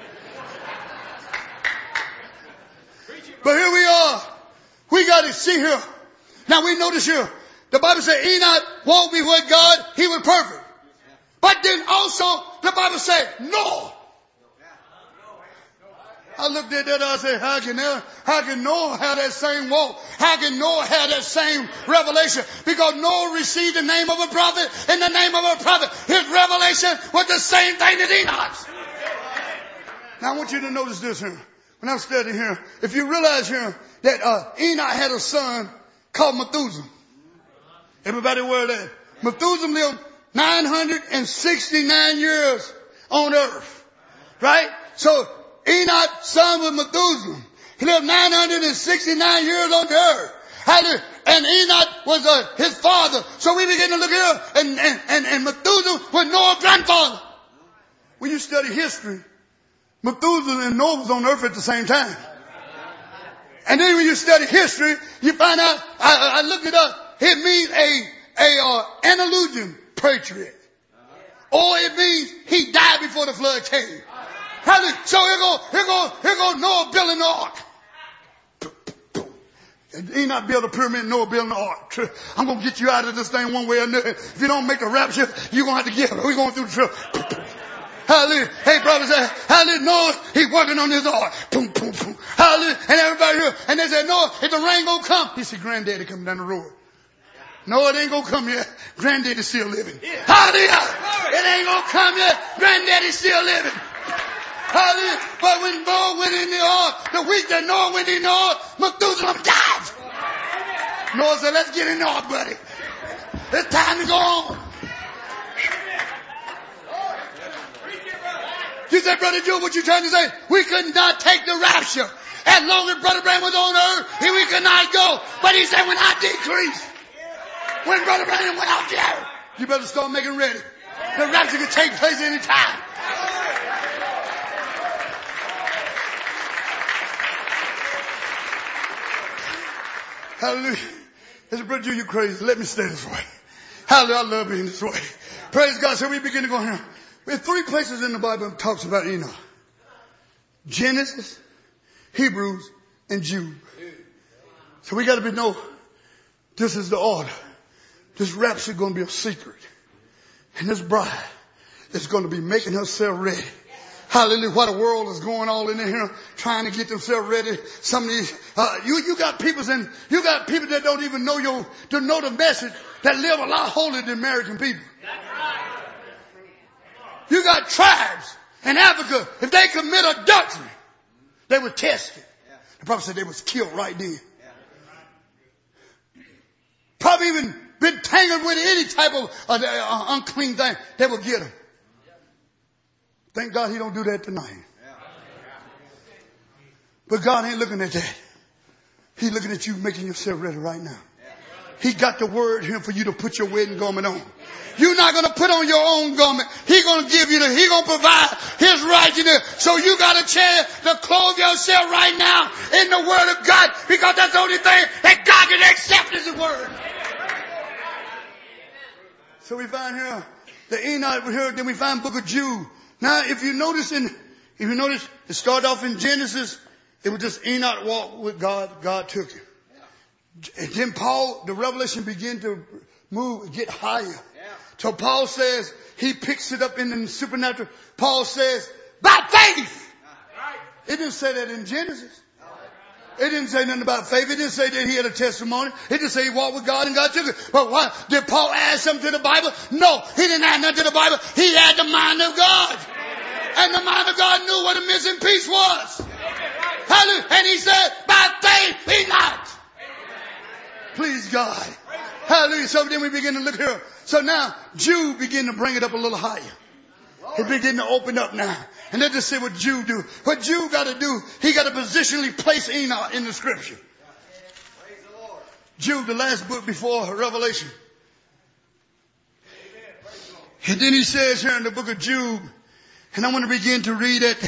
But here we are. We got to see here. Now we notice here, the Bible says Enoch walked before God, he was perfect. But then also, the Bible said Noah. I looked at that and I said, how can Noah have that same walk? How can Noah have that same revelation? Because Noah received the name of a prophet, and the name of a prophet, his revelation was the same thing as Enoch's. Now I want you to notice this here. When I'm studying here, if you realize here that Enoch had a son called Methuselah. Everybody aware of that? Methuselah lived 969 years on earth. Right? So Enoch, son of Methuselah. He lived 969 years on the earth. Hallelujah. And Enoch was his father. So we begin to look here, and Methuselah was Noah's grandfather. When you study history, Methuselah and Noah was on earth at the same time. And then when you study history, you find out, I looked it up, it means antediluvian patriot. Or it means he died before the flood came. Hallelujah. So here go Noah building the ark. Enoch built a pyramid, Noah building the ark. I'm going to get you out of this thing one way or another. If you don't make the rapture, you're going to have to get it. We're going through the trip. Hallelujah. Hey, brothers, hallelujah. Noah, he's working on his ark. Boom, boom, boom. Hallelujah. And everybody here, and they said, Noah, if the rain gonna come, he said, Granddaddy coming down the road. No, it ain't gonna come yet. Granddaddy's still living. Hallelujah. It ain't gonna come yet. Granddaddy's still living. Hallelujah. But when Noah went in the ark, the week that Noah went in the ark, Methuselah died. Noah said, let's get in the ark, buddy. It's time to go on. You said, Brother Joe, what you trying to say? We could not take the rapture. As long as Brother Branham was on earth, we could not go. But he said, when I decrease, when Brother Branham went out there, you better start making ready. The rapture can take place any time. Hallelujah. I said, Brother Joe, you crazy. Let me stay this way. Hallelujah. I love being this way. Praise God. So we begin to go here. There's 3 places in the Bible that talks about Enoch. Genesis, Hebrews, and Jude. So we got to know this is the order. This rapture is going to be a secret. And this bride is going to be making herself ready. Hallelujah. What a world is going on in here trying to get themselves ready. Some of these, you got people that don't even know the message that live a lot holier than American people. You got tribes in Africa, if they commit adultery, they were tested. The prophet said they was killed right then. Probably even been tangled with any type of unclean thing, they will get them. Thank God he don't do that tonight. But God ain't looking at that. He's looking at you making yourself ready right now. He got the word here for you to put your wedding garment on. You're not going to put on your own garment. He's going to give you He's going to provide his righteousness. So you got a chance to clothe yourself right now in the word of God, because that's the only thing that God can accept is the word. So we find here the Enoch here, then we find book of Jude. Now, if you notice, it started off in Genesis. It was just Enoch walked with God. God took him. And then Paul, the revelation began to move, get higher. So Paul says, he picks it up in the supernatural. Paul says, by faith. It didn't say that in Genesis. It didn't say nothing about faith. It didn't say that he had a testimony. It didn't say he walked with God and God took it. But what? Did Paul add something to the Bible? No, he didn't add nothing to the Bible. He had the mind of God. And the mind of God knew what a missing piece was. Hallelujah. And he said, by faith, be not. Please God. Hallelujah. So then we begin to look here. So now Jude begin to bring it up a little higher. He begin to open up now. And let's just see what Jude do. What Jude got to do, he got to positionally place Enoch in the scripture. Praise the Lord. Jude, the last book before Revelation. And then he says here in the book of Jude, and I want to begin to read at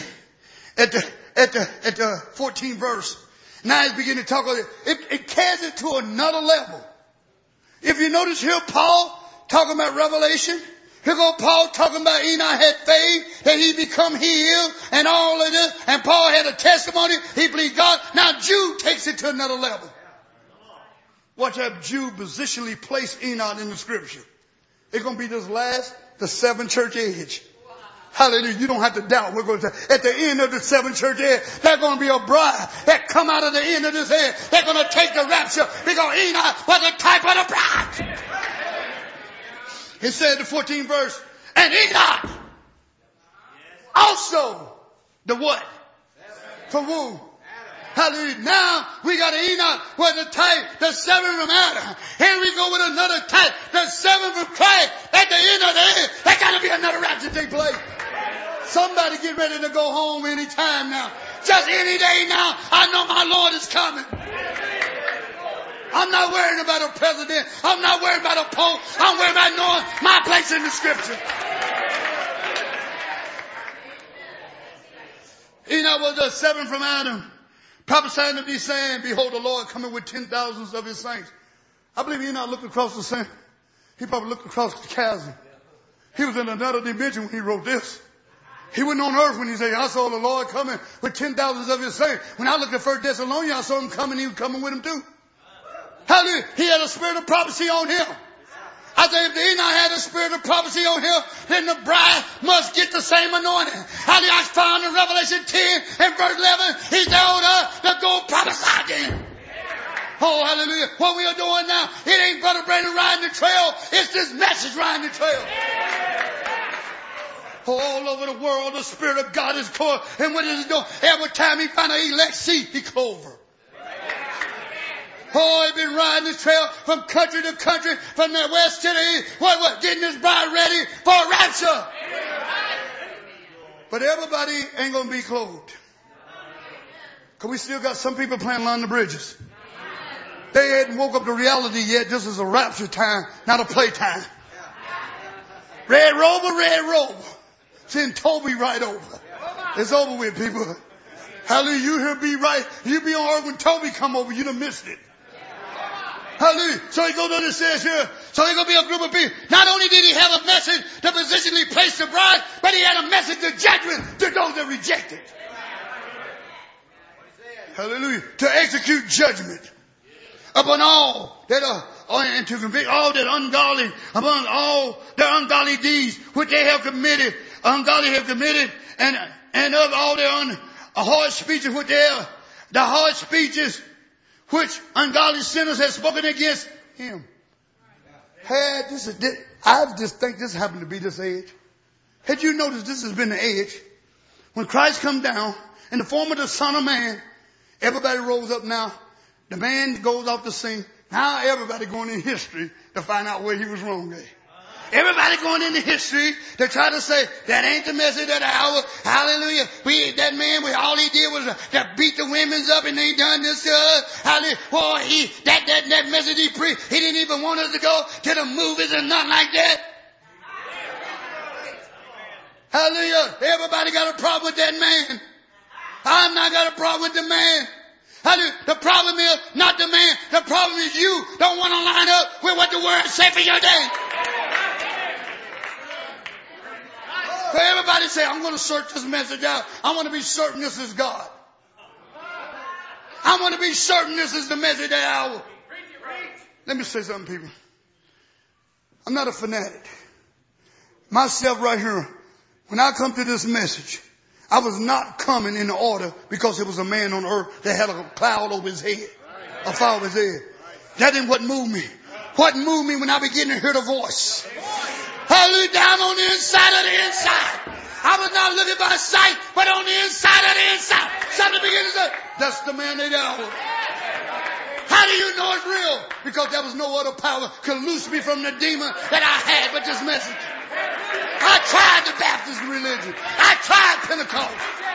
the 14th verse. Now he's beginning to talk about it. It carries it to another level. If you notice here, Paul talking about Revelation. Here go Paul talking about Enoch had faith that he become healed and all of this. And Paul had a testimony. He believed God. Now Jude takes it to another level. Watch how Jude positionally placed Enoch in the scripture. It's going to be this last, the 7 church age. Hallelujah. You don't have to doubt. We're going to, at the end of the 7 church age, there's going to be a bride that come out of the end of this age. They're going to take the rapture because Enoch was a type of the bride. It said the 14th verse, and Enoch also the what? For who? Hallelujah. Now we got Enoch with the type, the 7 from Adam. Here we go with another type, the 7 from Christ. At the end of the age, there got to be another rapture take place. Somebody get ready to go home anytime now. Just any day now, I know my Lord is coming. I'm not worried about a president. I'm not worried about a pope. I'm worried about knowing my place in the scripture. Enoch was the seventh from Adam, prophesying to be saying, behold, the Lord coming with 10,000s of his saints. I believe Enoch looked across the sand. He probably looked across the chasm. He was in another dimension when he wrote this. He wasn't on earth when he said, I saw the Lord coming with 10,000s of his saints. When I looked at 1 Thessalonians, I saw him coming. He was coming with him too. Hallelujah. He had a spirit of prophecy on him. I say if Enoch had a spirit of prophecy on him, then the bride must get the same anointing. Hallelujah. I found in Revelation 10 and verse 11, he told her to go prophesy again. Oh, hallelujah. What we are doing now, it ain't Brother Brandon riding the trail. It's this message riding the trail. All over the world, the Spirit of God is going. And what is he doing? Every time he finds an elect seed, he clover. Oh, he's been riding the trail from country to country, from the west to the east. What? Getting his bride ready for a rapture. But everybody ain't going to be clothed. Because we still got some people playing along the bridges. They hadn't woke up to reality yet. This is a rapture time, not a playtime. Red robe, red robe. Send Toby right over. It's over with, people. Hallelujah. You here be right. You be on earth when Toby come over. You done missed it. Hallelujah. So he goes on and says here, so there's going to be a group of people. Not only did he have a message to positionally place the bride, but he had a message of judgment to those that reject it. Hallelujah. To execute judgment upon all that are, and to convict all that ungodly, upon all their ungodly deeds which they have committed, ungodly have committed, and of all their hard speeches which they have, the hard speeches which ungodly sinners have spoken against him. I just think this happened to be this age. Had you noticed this has been the age when Christ come down in the form of the Son of Man? Everybody rose up now. The man goes off the scene. Now everybody going in history to find out where he was wrong at. Everybody going into history to try to say that ain't the message of the hour. Hallelujah. That man, all he did was to beat the women's up and they done this to us. Hallelujah. Well, that message he preached, he didn't even want us to go to the movies and nothing like that. Hallelujah. Everybody got a problem with that man. I've not got a problem with the man. Hallelujah. The problem is not the man. The problem is you don't want to line up with what the word says for your day. So everybody say, I'm going to search this message out. I want to be certain this is God. I want to be certain this is the message of the hour. Let me say something, people. I'm not a fanatic. Myself right here, when I come to this message, I was not coming in order because it was a man on earth that had a cloud over his head, a fire over his head. That ain't what moved me. What moved me when I began to hear the voice. Hallelujah, down on the inside of the inside. I was not looking by sight, but on the inside of the inside. Something began to say, that's the man of the hour. How do you know it's real? Because there was no other power could loose me from the demon that I had but this message. I tried the Baptist religion. I tried Pentecost.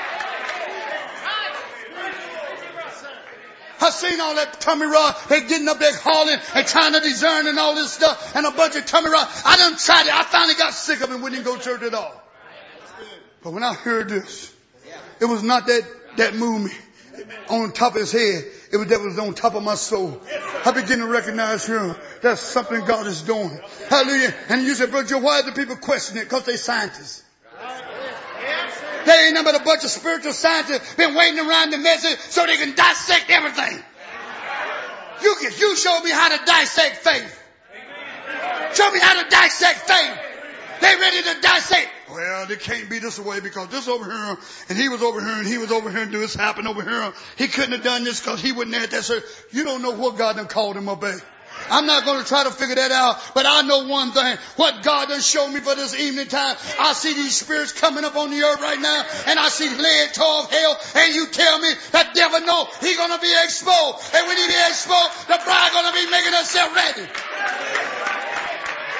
I seen all that tummy rod. They getting up there calling and trying to discern and all this stuff. And a bunch of tummy rod. I done tried it. I finally got sick of it and wouldn't even go to church at all. But when I heard this, it was not that moved me on top of his head. It was that was on top of my soul. I begin to recognize here that's something God is doing. Hallelujah. And you say, Brother Joe, why do people question it? Because they scientists. They ain't nothing but a bunch of spiritual scientists been waiting around the message so they can dissect everything. You show me how to dissect faith. Show me how to dissect faith. They ready to dissect. Well, it can't be this way because this over here and he was over here and he was over here and this happened over here. He couldn't have done this because he wasn't there at that service. You don't know what God done called him up at. I'm not going to try to figure that out, but I know one thing. What God done showed me for this evening time, I see these spirits coming up on the earth right now, and I see lead, tar of hell, and you tell me that devil know he's going to be exposed. And when he be exposed, the bride going to be making herself ready.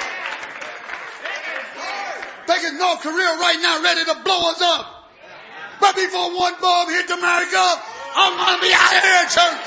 Thinking North Korea right now ready to blow us up. But before one bomb hit America, I'm going to be out of here, church.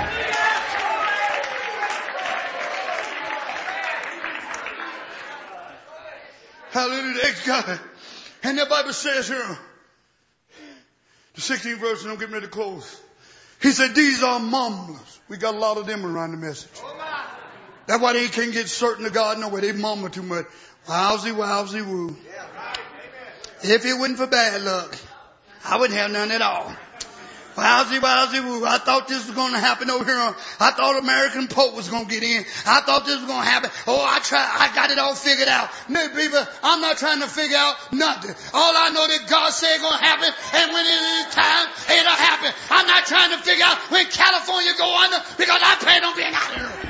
Hallelujah. Thank God. And the Bible says here, the 16th verse, and I'm getting ready to close. He said, these are mumblers. We got a lot of them around the message. That's why they can't get certain of God nowhere. They mumble too much. Wowsy, wowsy, woo. If it wasn't for bad luck, I wouldn't have none at all. Wowsy, wowsy, woo. I thought this was going to happen over here. I thought American Pope was going to get in. I thought this was going to happen. Oh, I got it all figured out. No, people, I'm not trying to figure out nothing. All I know that God said going to happen, and when it is time, it'll happen. I'm not trying to figure out when California go under, because I plan on being out of here.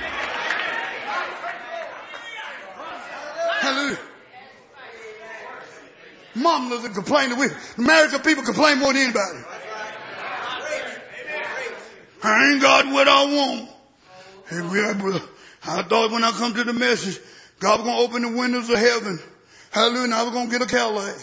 Hallelujah. Mumblers and complaining. American people complain more than anybody. I ain't got what I want. Hey, brother, I thought when I come to the message, God was going to open the windows of heaven. Hallelujah. And I was going to get a Cadillac.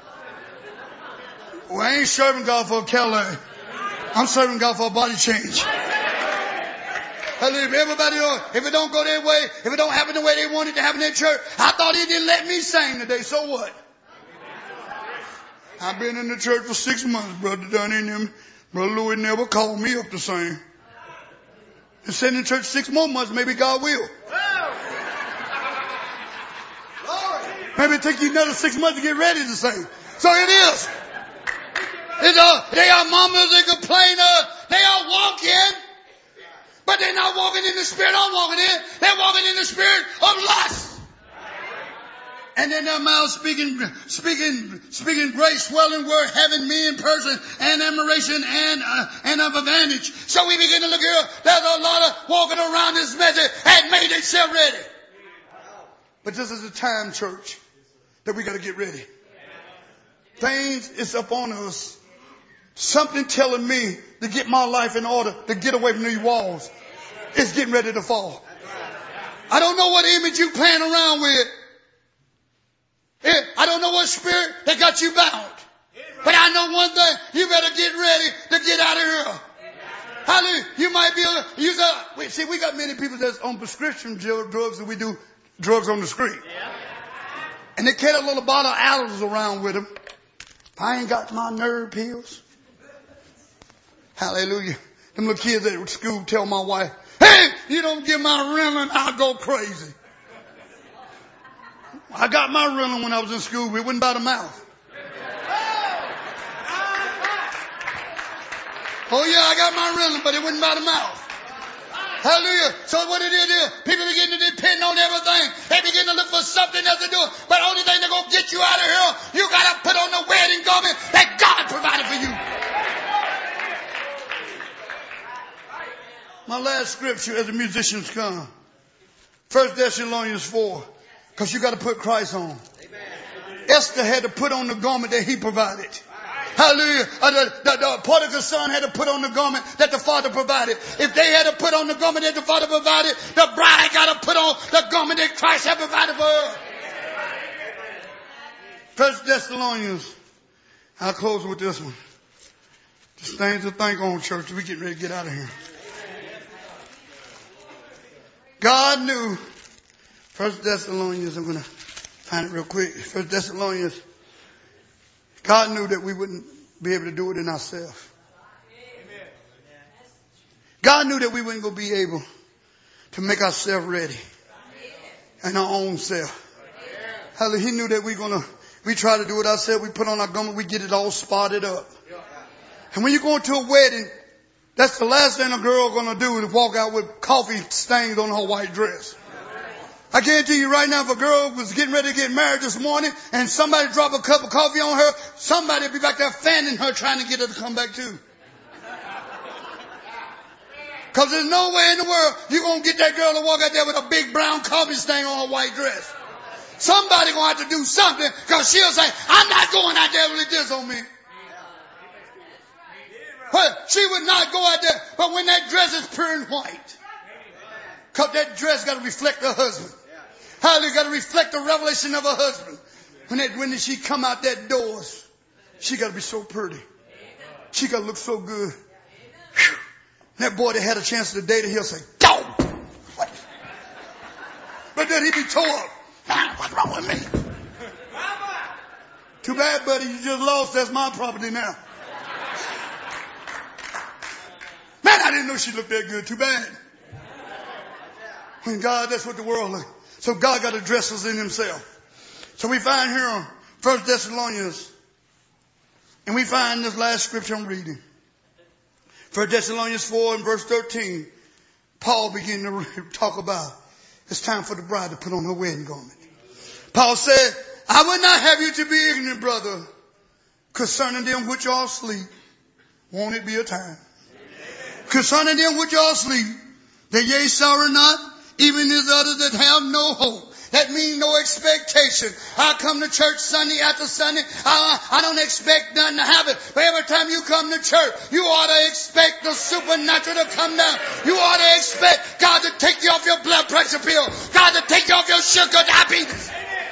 Well, I ain't serving God for a Cadillac. I'm serving God for a body change. Hallelujah. Everybody, if it don't go their way, if it don't happen the way they want it to happen in church, I thought he didn't let me sing today. So what? I've been in the church for 6 months, Brother Dunny and them. Brother Louis never called me up to sing. And sitting in church 6 more months, maybe God will. Maybe it take you another 6 months to get ready to sing. So it is. They are mumblers and complainers. They are walking, but they're not walking in the spirit I'm walking in. They're walking in the spirit of lust. And in their mouths speaking great swelling word, having me in person and admiration and of advantage. So we begin to look here. There's a lot of walking around this message had made themselves ready. But this is the time, church, that we got to get ready. Things is upon us. Something telling me to get my life in order, to get away from these walls. It's getting ready to fall. I don't know what image you playing around with. I don't know what spirit that got you bound. But I know one thing. You better get ready to get out of here. Hallelujah. You might be able to use see, we got many people that's on prescription drugs, and we do drugs on the street. And they carry a little bottle of Adderall around with them. I ain't got my nerve pills. Hallelujah. Them little kids at school tell my wife, hey, you don't give my Ritalin, I'll go crazy. I got my Ritalin when I was in school. It wasn't by the mouth. Oh yeah, I got my Ritalin, but it wasn't by the mouth. Hallelujah. So what it is, people begin to depend on everything. They begin to look for something else to do. But the only thing that's going to get you out of here, you got to put on the wedding garment that God provided for you. My last scripture as the musicians come. 1 Thessalonians 4. Because you got to put Christ on. Amen. Esther had to put on the garment that he provided. Hallelujah. The prodigal son had to put on the garment that the father provided. If they had to put on the garment that the father provided, the bride got to put on the garment that Christ had provided for her. 1 Thessalonians. I'll close with this one. Just things to think on, church. We're getting ready to get out of here. God knew. 1 Thessalonians, I'm going to find it real quick. 1 Thessalonians. God knew that we wouldn't be able to do it in ourselves. God knew that we weren't going to be able to make ourselves ready in our own self. Hallelujah. He knew that we try to do it ourselves. We put on our garment. We get it all spotted up. And when you go into a wedding, that's the last thing a girl going to do is walk out with coffee stains on her white dress. I guarantee you right now, if a girl was getting ready to get married this morning and somebody drop a cup of coffee on her, somebody would be back there fanning her trying to get her to come back too. Because there's no way in the world you're going to get that girl to walk out there with a big brown coffee stain on her white dress. Somebody going to have to do something because she'll say, I'm not going out there with this on me. But she would not go out there. But when that dress is pure and white, because that dress got to reflect her husband. Hallelujah, got to reflect the revelation of her husband. When she come out that doors, she got to be so pretty. She got to look so good. Whew. That boy that had a chance to date her, he'll say, go! What? But then he be tore up. What's wrong with me? Too bad, buddy. You just lost. That's my property now. Man, I didn't know she looked that good. Too bad. When God, that's what the world looks. So God got to dress us in himself. So we find here on 1 Thessalonians, and we find this last scripture I'm reading. 1 Thessalonians 4 and verse 13, Paul began to talk about it's time for the bride to put on her wedding garment. Paul said, I would not have you to be ignorant, brother, concerning them which are asleep. Won't it be a time? Concerning them which are asleep, that ye sorrow not, even as others that have no hope. That means no expectation. I come to church Sunday after Sunday. I don't expect nothing to happen. But every time you come to church, you ought to expect the supernatural to come down. You ought to expect God to take you off your blood pressure pill. God to take you off your sugar diabetes.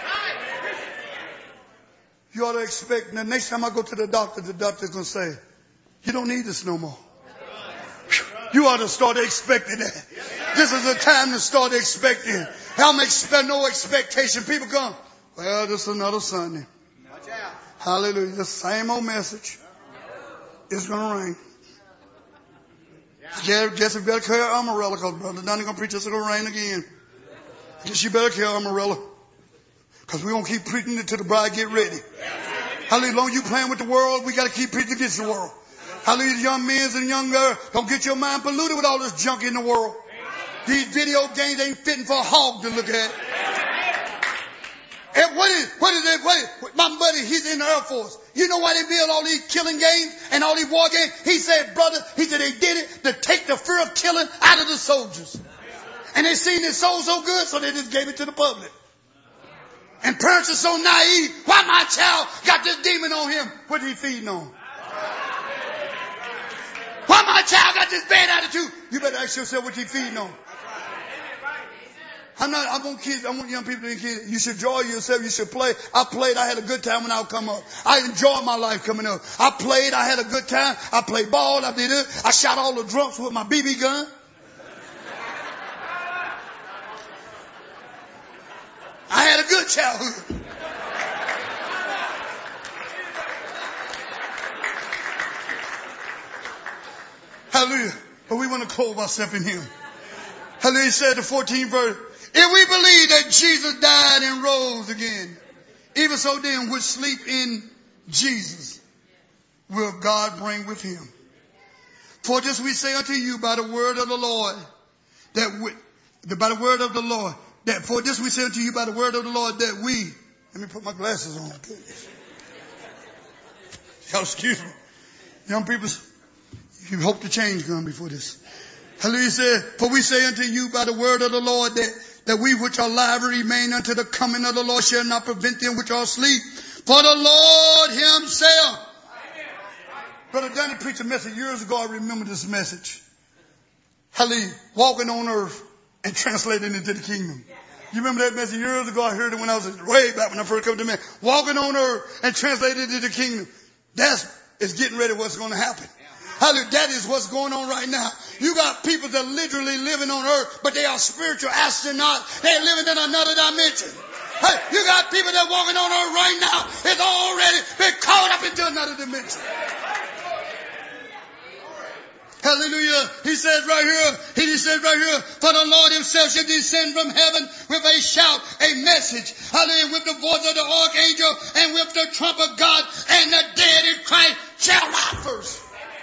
You ought to expect, and the next time I go to the doctor's going to say, you don't need this no more. You ought to start expecting that. This is a time to start expecting. I'm expect no expectation. People come, well, this is another Sunday. Hallelujah. The same old message. It's going to rain. Yeah, guess you better carry an umbrella because Brother Donnie going to preach it's going to rain again. Guess you better carry an umbrella because we're going to keep preaching it till the bride get ready. Hallelujah. As long as you playing with the world, we got to keep preaching against the world. Hallelujah. Young men and young girls, don't get your mind polluted with all this junk in the world. These video games ain't fitting for a hog to look at. And what is it? My buddy, he's in the Air Force. You know why they build all these killing games and all these war games? He said, brother, he said they did it to take the fear of killing out of the soldiers. And they seen it sold so good, so they just gave it to the public. And parents are so naive. Why my child got this demon on him? What he feeding on? Why my child got this bad attitude? You better ask yourself what he feeding on. I want young people to kids. You should enjoy yourself. You should play. I played. I had a good time when I would come up. I enjoyed my life coming up. I played. I had a good time. I played ball. I did it. I shot all the drunks with my BB gun. I had a good childhood. Hallelujah. But we want to clothe ourselves in him. Hallelujah. He said the 14th verse. If we believe that Jesus died and rose again, even so then which sleep in Jesus will God bring with him. For this we say unto you by the word of the Lord, for this we say unto you by the word of the Lord that we, let me put my glasses on. Y'all excuse me. Young people, you hope the change come before this. Hallelujah said, for we say unto you by the word of the Lord that we which are alive remain unto the coming of the Lord shall not prevent them which are asleep. For the Lord himself. Brother Danny preached a message years ago. I remember this message. Hallelujah. Walking on earth and translating into the kingdom. You remember that message years ago? I heard it when I was way back when I first came to man. Walking on earth and translating into the kingdom. Is getting ready what's going to happen. Hallelujah. That is what's going on right now. You got people that are literally living on earth, but they are spiritual astronauts. They're living in another dimension. Hey, you got people that are walking on earth right now. It's already been caught up into another dimension. Hallelujah. He says right here, for the Lord himself shall descend from heaven with a shout, a message. Hallelujah. With the voice of the archangel and with the trump of God, and the dead in Christ shall rise first.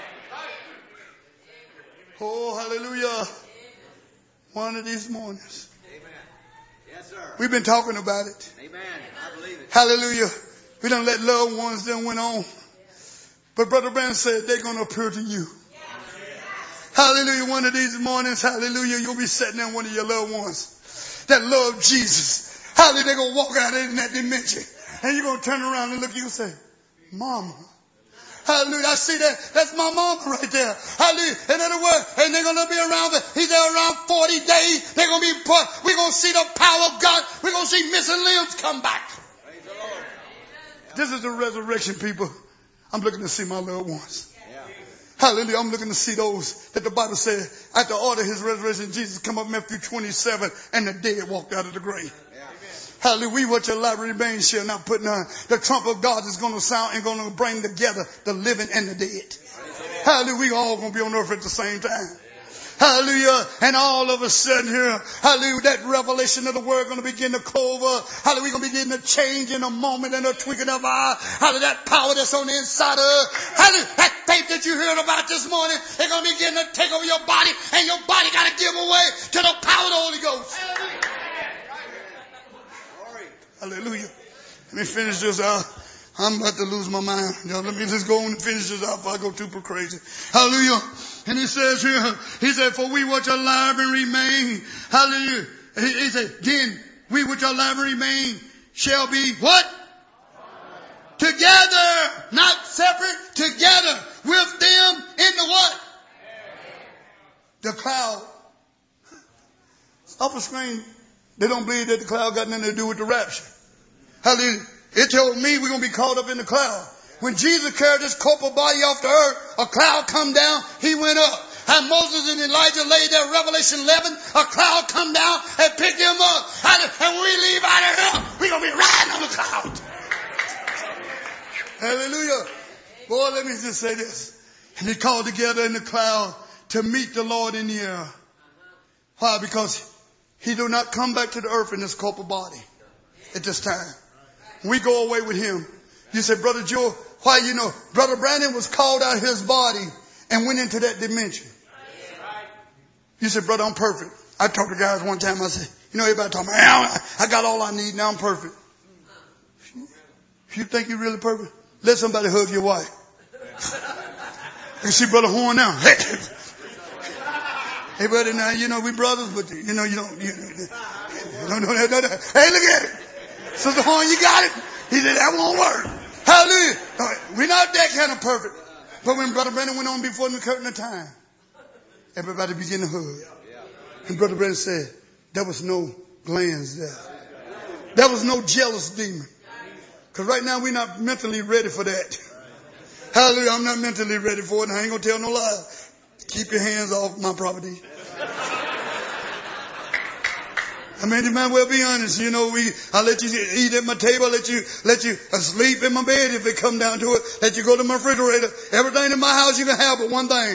Oh, hallelujah. One of these mornings. Amen. Yes, sir. We've been talking about it. Amen. I believe it. Hallelujah. We done let loved ones that went on. But Brother Branham said they're going to appear to you. Hallelujah. One of these mornings, hallelujah, you'll be sitting there, one of your loved ones that love Jesus. Hallelujah. They're going to walk out in that dimension. And you're going to turn around and look at you and say, Mama. Hallelujah. I see that. That's my mama right there. Hallelujah. In other words, and they're going to be around, he's there around 40 days. They're going to be, we're going to see the power of God. We're going to see missing limbs come back. Praise the Lord. This is the resurrection, people. I'm looking to see my loved ones. Hallelujah. I'm looking to see those that the Bible said at the order of his resurrection, Jesus come up Matthew 27 and the dead walked out of the grave. Hallelujah. We watch your life remain shall not put none. The trump of God is going to sound and going to bring together the living and the dead. Hallelujah. We all going to be on earth at the same time. Hallelujah. And all of a sudden here, hallelujah, that revelation of the word going to begin to clover. Hallelujah. We're going to begin to change in a moment and a twinkling of an eye. Hallelujah. That power that's on the inside of us. Hallelujah. That faith that you heard about this morning, they're going to begin to take over your body, and your body got to give away to the power of the Holy Ghost. Hallelujah. Let me finish this out. I'm about to lose my mind. Let me just go on and finish this out before I go too crazy. Hallelujah. And he says here, he said, for we which are alive and remain, hallelujah. He said, then we which are alive and remain shall be what? Together, not separate, together with them in the what? The cloud. Off the screen, they don't believe that the cloud got nothing to do with the rapture. Hallelujah. It told me we're going to be caught up in the cloud. When Jesus carried his corporal body off the earth, a cloud come down, he went up. And Moses and Elijah laid there, Revelation 11, a cloud come down and picked them up. And when we leave out of here, we're going to be riding on the cloud. Hallelujah. Boy, let me just say this. And they called together in the cloud to meet the Lord in the air. Why? Because he do not come back to the earth in his corporal body at this time. We go away with him. You say, Brother Joe, why? You know, Brother Brandon was called out of his body and went into that dimension. You say, brother, I'm perfect. I talked to guys one time. I said, you know, everybody talking about, I got all I need. Now I'm perfect. If you think you're really perfect, let somebody hug your wife. You see Brother Horn now. Hey, brother, now, you know, we brothers, but, you know, you don't. No. Hey, look at it. Sister Horn, you got it? He said, that won't work. Hallelujah. We're not that kind of perfect. But when Brother Brandon went on before the curtain of time, everybody began to hug. And Brother Brandon said, there was no glands there. There was no jealous demon. Because right now we're not mentally ready for that. Hallelujah. I'm not mentally ready for it, and I ain't going to tell no lie. Keep your hands off my property. I mean, you might well be honest. You know, I let you eat at my table, let you sleep in my bed if it come down to it. Let you go to my refrigerator. Everything in my house you can have but one thing.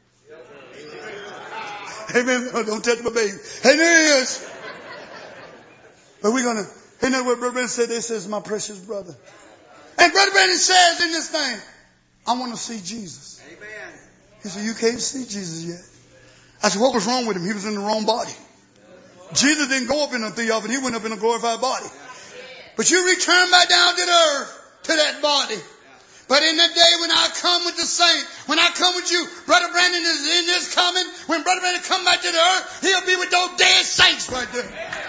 Amen. Don't touch my baby. Hey, there he is. But we're gonna. You know what Brother Brandon said? This is my precious brother. And Brother Brandon says in this thing, I want to see Jesus. Amen. He said, you can't see Jesus yet. I said, what was wrong with him? He was in the wrong body. Jesus didn't go up in a theophany. He went up in a glorified body. But you return back down to the earth, to that body. But in the day when I come with the saint, when I come with you, Brother Brandon is in this coming. When Brother Brandon come back to the earth, he'll be with those dead saints right there.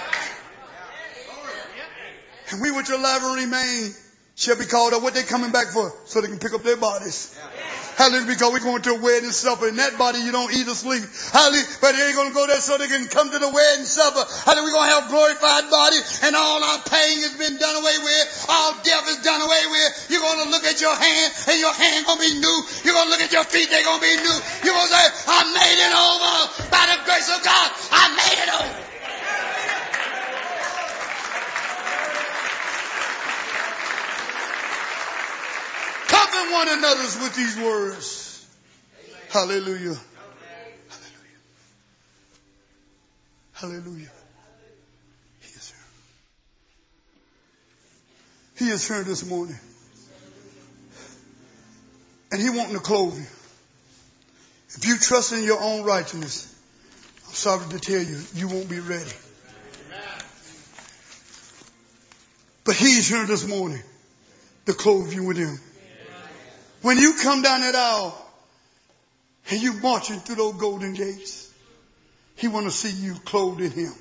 And we which are alive and remain shall be called up. What they coming back for? So they can pick up their bodies. Hallelujah, because we're going to a wedding supper. In that body, you don't eat or sleep. Hallelujah, but they ain't going to go there so they can come to the wedding supper. Hallelujah, we're going to have a glorified body, and all our pain has been done away with. All death is done away with. You're going to look at your hand, and your hand going to be new. You're going to look at your feet, they're going to be new. You're going to say, I made it over. By the grace of God, I made it over. Comfort one another with these words. Hallelujah. Hallelujah. He is here. He is here this morning. And he wanting to clothe you. If you trust in your own righteousness, I'm sorry to tell you, you won't be ready. But he's here this morning to clothe you with him. When you come down that aisle and you marching through those golden gates, he want to see you clothed in him.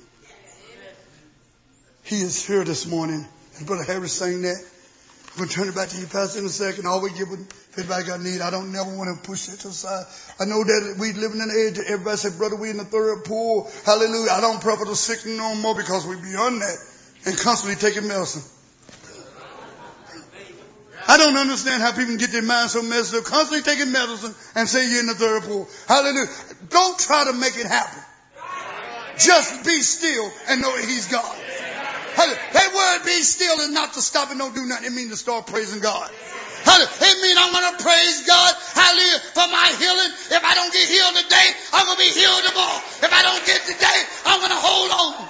He is here this morning. And Brother Harris sang that. I'm going to turn it back to you, Pastor, in a second. Always give it, if anybody got need. I don't never want to push it to the side. I know that we living in the age that everybody say, brother, we in the third pool. Hallelujah. I don't pray for the sick no more because we beyond that and constantly taking medicine. I don't understand how people can get their minds so messed up, constantly taking medicine and say you're in the third pool. Hallelujah. Don't try to make it happen. Just be still and know that He's God. That word be still is not to stop and don't do nothing. It means to start praising God. It means I'm going to praise God, hallelujah, for my healing. If I don't get healed today, I'm going to be healed tomorrow. If I don't get today, I'm going to hold on.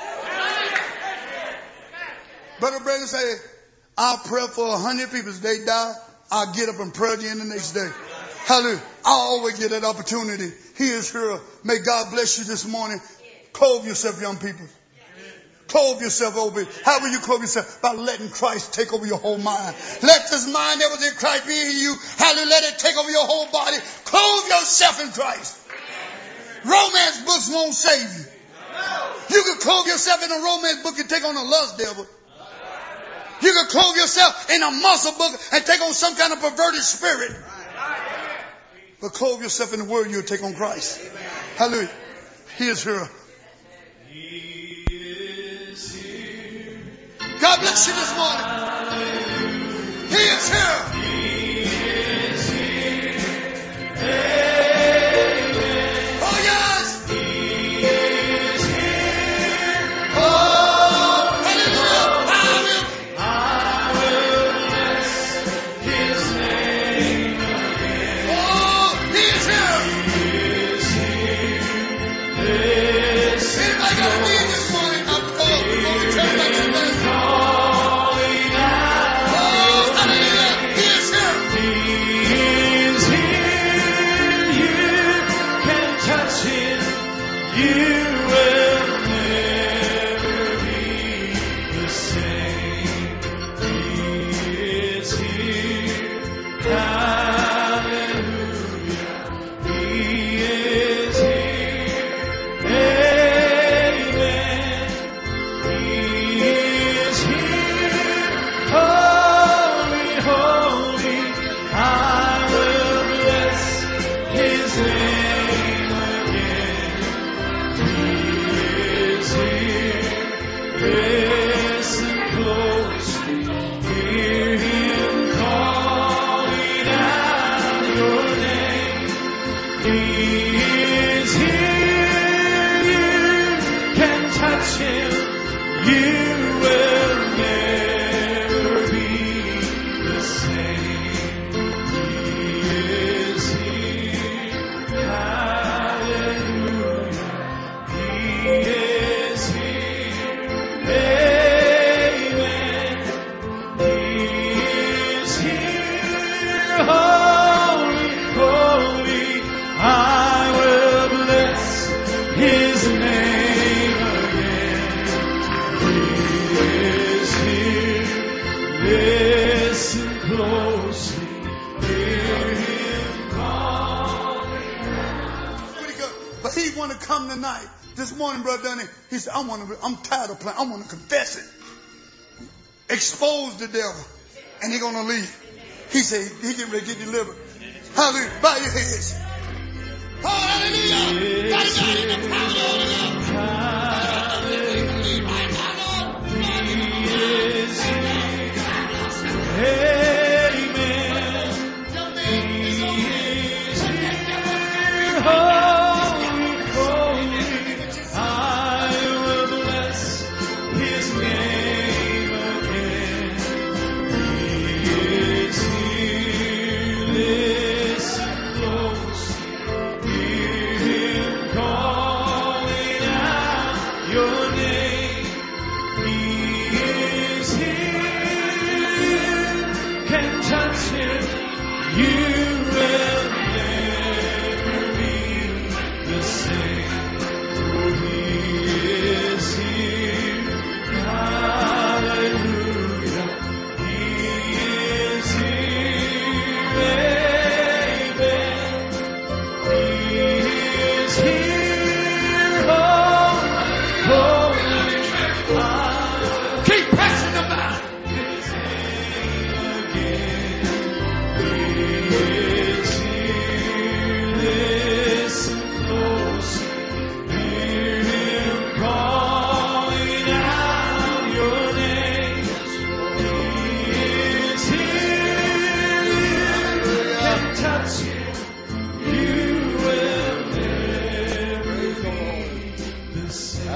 Brother Brandon said, I'll pray for 100 people. If they die, I'll get up and pray again the next day. Hallelujah. I'll always get that opportunity. He is here. May God bless you this morning. Clothe yourself, young people. Clothe yourself over. How will you clothe yourself? By letting Christ take over your whole mind. Let this mind that was in Christ be in you. Hallelujah. Let it take over your whole body. Clothe yourself in Christ. Romance books won't save you. You can clothe yourself in a romance book and take on a lust devil. You can clothe yourself in a muscle book and take on some kind of perverted spirit. But clothe yourself in the Word, you'll take on Christ. Hallelujah. He is here. God bless you this morning. He is here. Oh, yes. Oh, hallelujah. I will bless His name again. Oh, He is here. Anybody got a need this morning? Before we turn back to the bed. This morning, Brother Dunny, he said, I'm tired of playing. I want to confess it. Expose the devil. And he's going to leave. He said, he getting ready to get delivered. Hallelujah. Bow your heads. Oh, hallelujah. God is in the power of the Holy Ghost. Call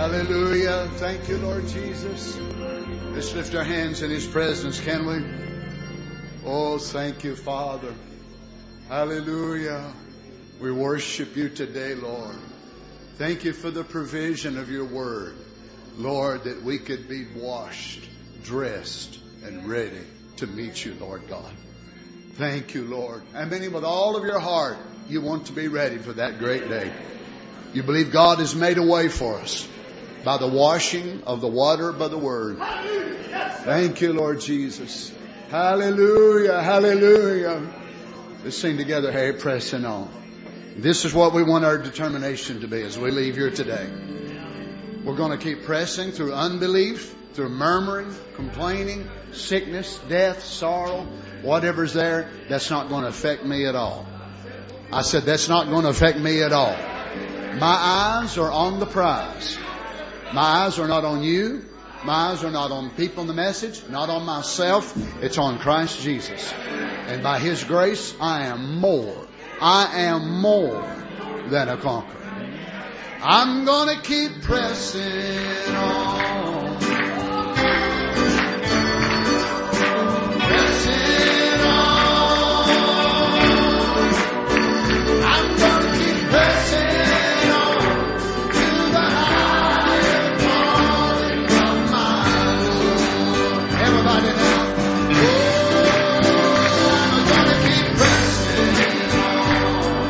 Hallelujah. Thank you, Lord Jesus. Let's lift our hands in His presence, can we? Oh, thank you, Father. Hallelujah. We worship you today, Lord. Thank you for the provision of your word. Lord, that we could be washed, dressed, and ready to meet you, Lord God. Thank you, Lord. I mean, with all of your heart, you want to be ready for that great day. You believe God has made a way for us by the washing of the water by the word. Thank you, Lord Jesus. Hallelujah, hallelujah. Let's sing together, hey, pressing on. This is what we want our determination to be as we leave here today. We're going to keep pressing through unbelief, through murmuring, complaining, sickness, death, sorrow, whatever's there. That's not going to affect me at all. I said, that's not going to affect me at all. My eyes are on the prize. My eyes are not on you. My eyes are not on people in the message, not on myself. It's on Christ Jesus. And by His grace, I am more than a conqueror. I'm going to keep pressing on. Pressing on. I'm going to keep pressing on to the higher calling of my Lord. Everybody now. Oh, I'm going to keep pressing on.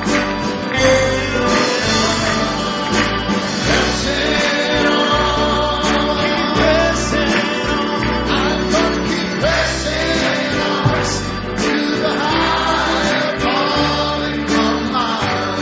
Pressing on. Pressing on. I'm going to keep pressing on to the higher calling of my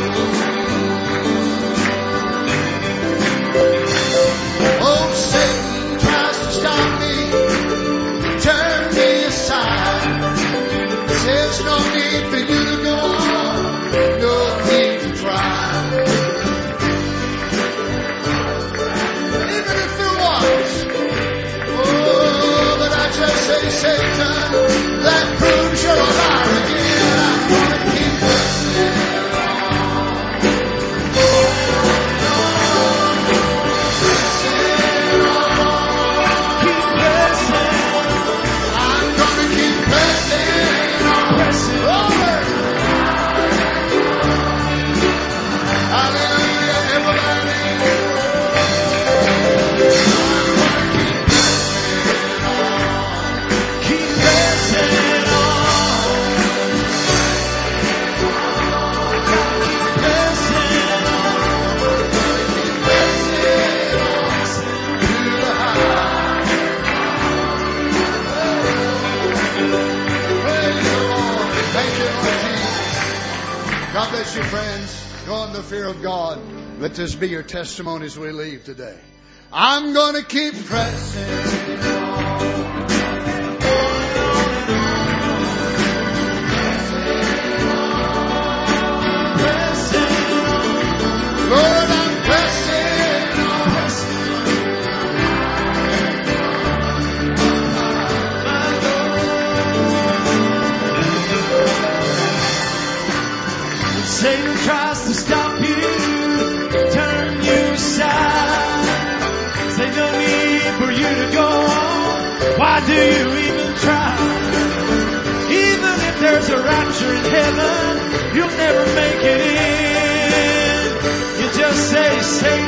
Lord. Oh, Satan tries to stop me, turn me aside. Says no need for you to go on, no need to try. Even if there was, oh, but I just say, Satan, that proves you're a liar again. I'm gonna keep pressing on. Keep pressing on. I'm gonna keep pressing on. Pressing on. Hallelujah, everybody. Keep pressing on. Pressing Thank you, Lord Jesus. God bless you, friends. Go in the fear of God. Let this be your testimony as we leave today. I'm going to keep pressing on. Lord, I'm pressing on. Satan tries to stop you, turn you aside. Say no need for you to go on. Why do you even try? Even if there's a rapture in heaven, you'll never make it in. You just say, Satan,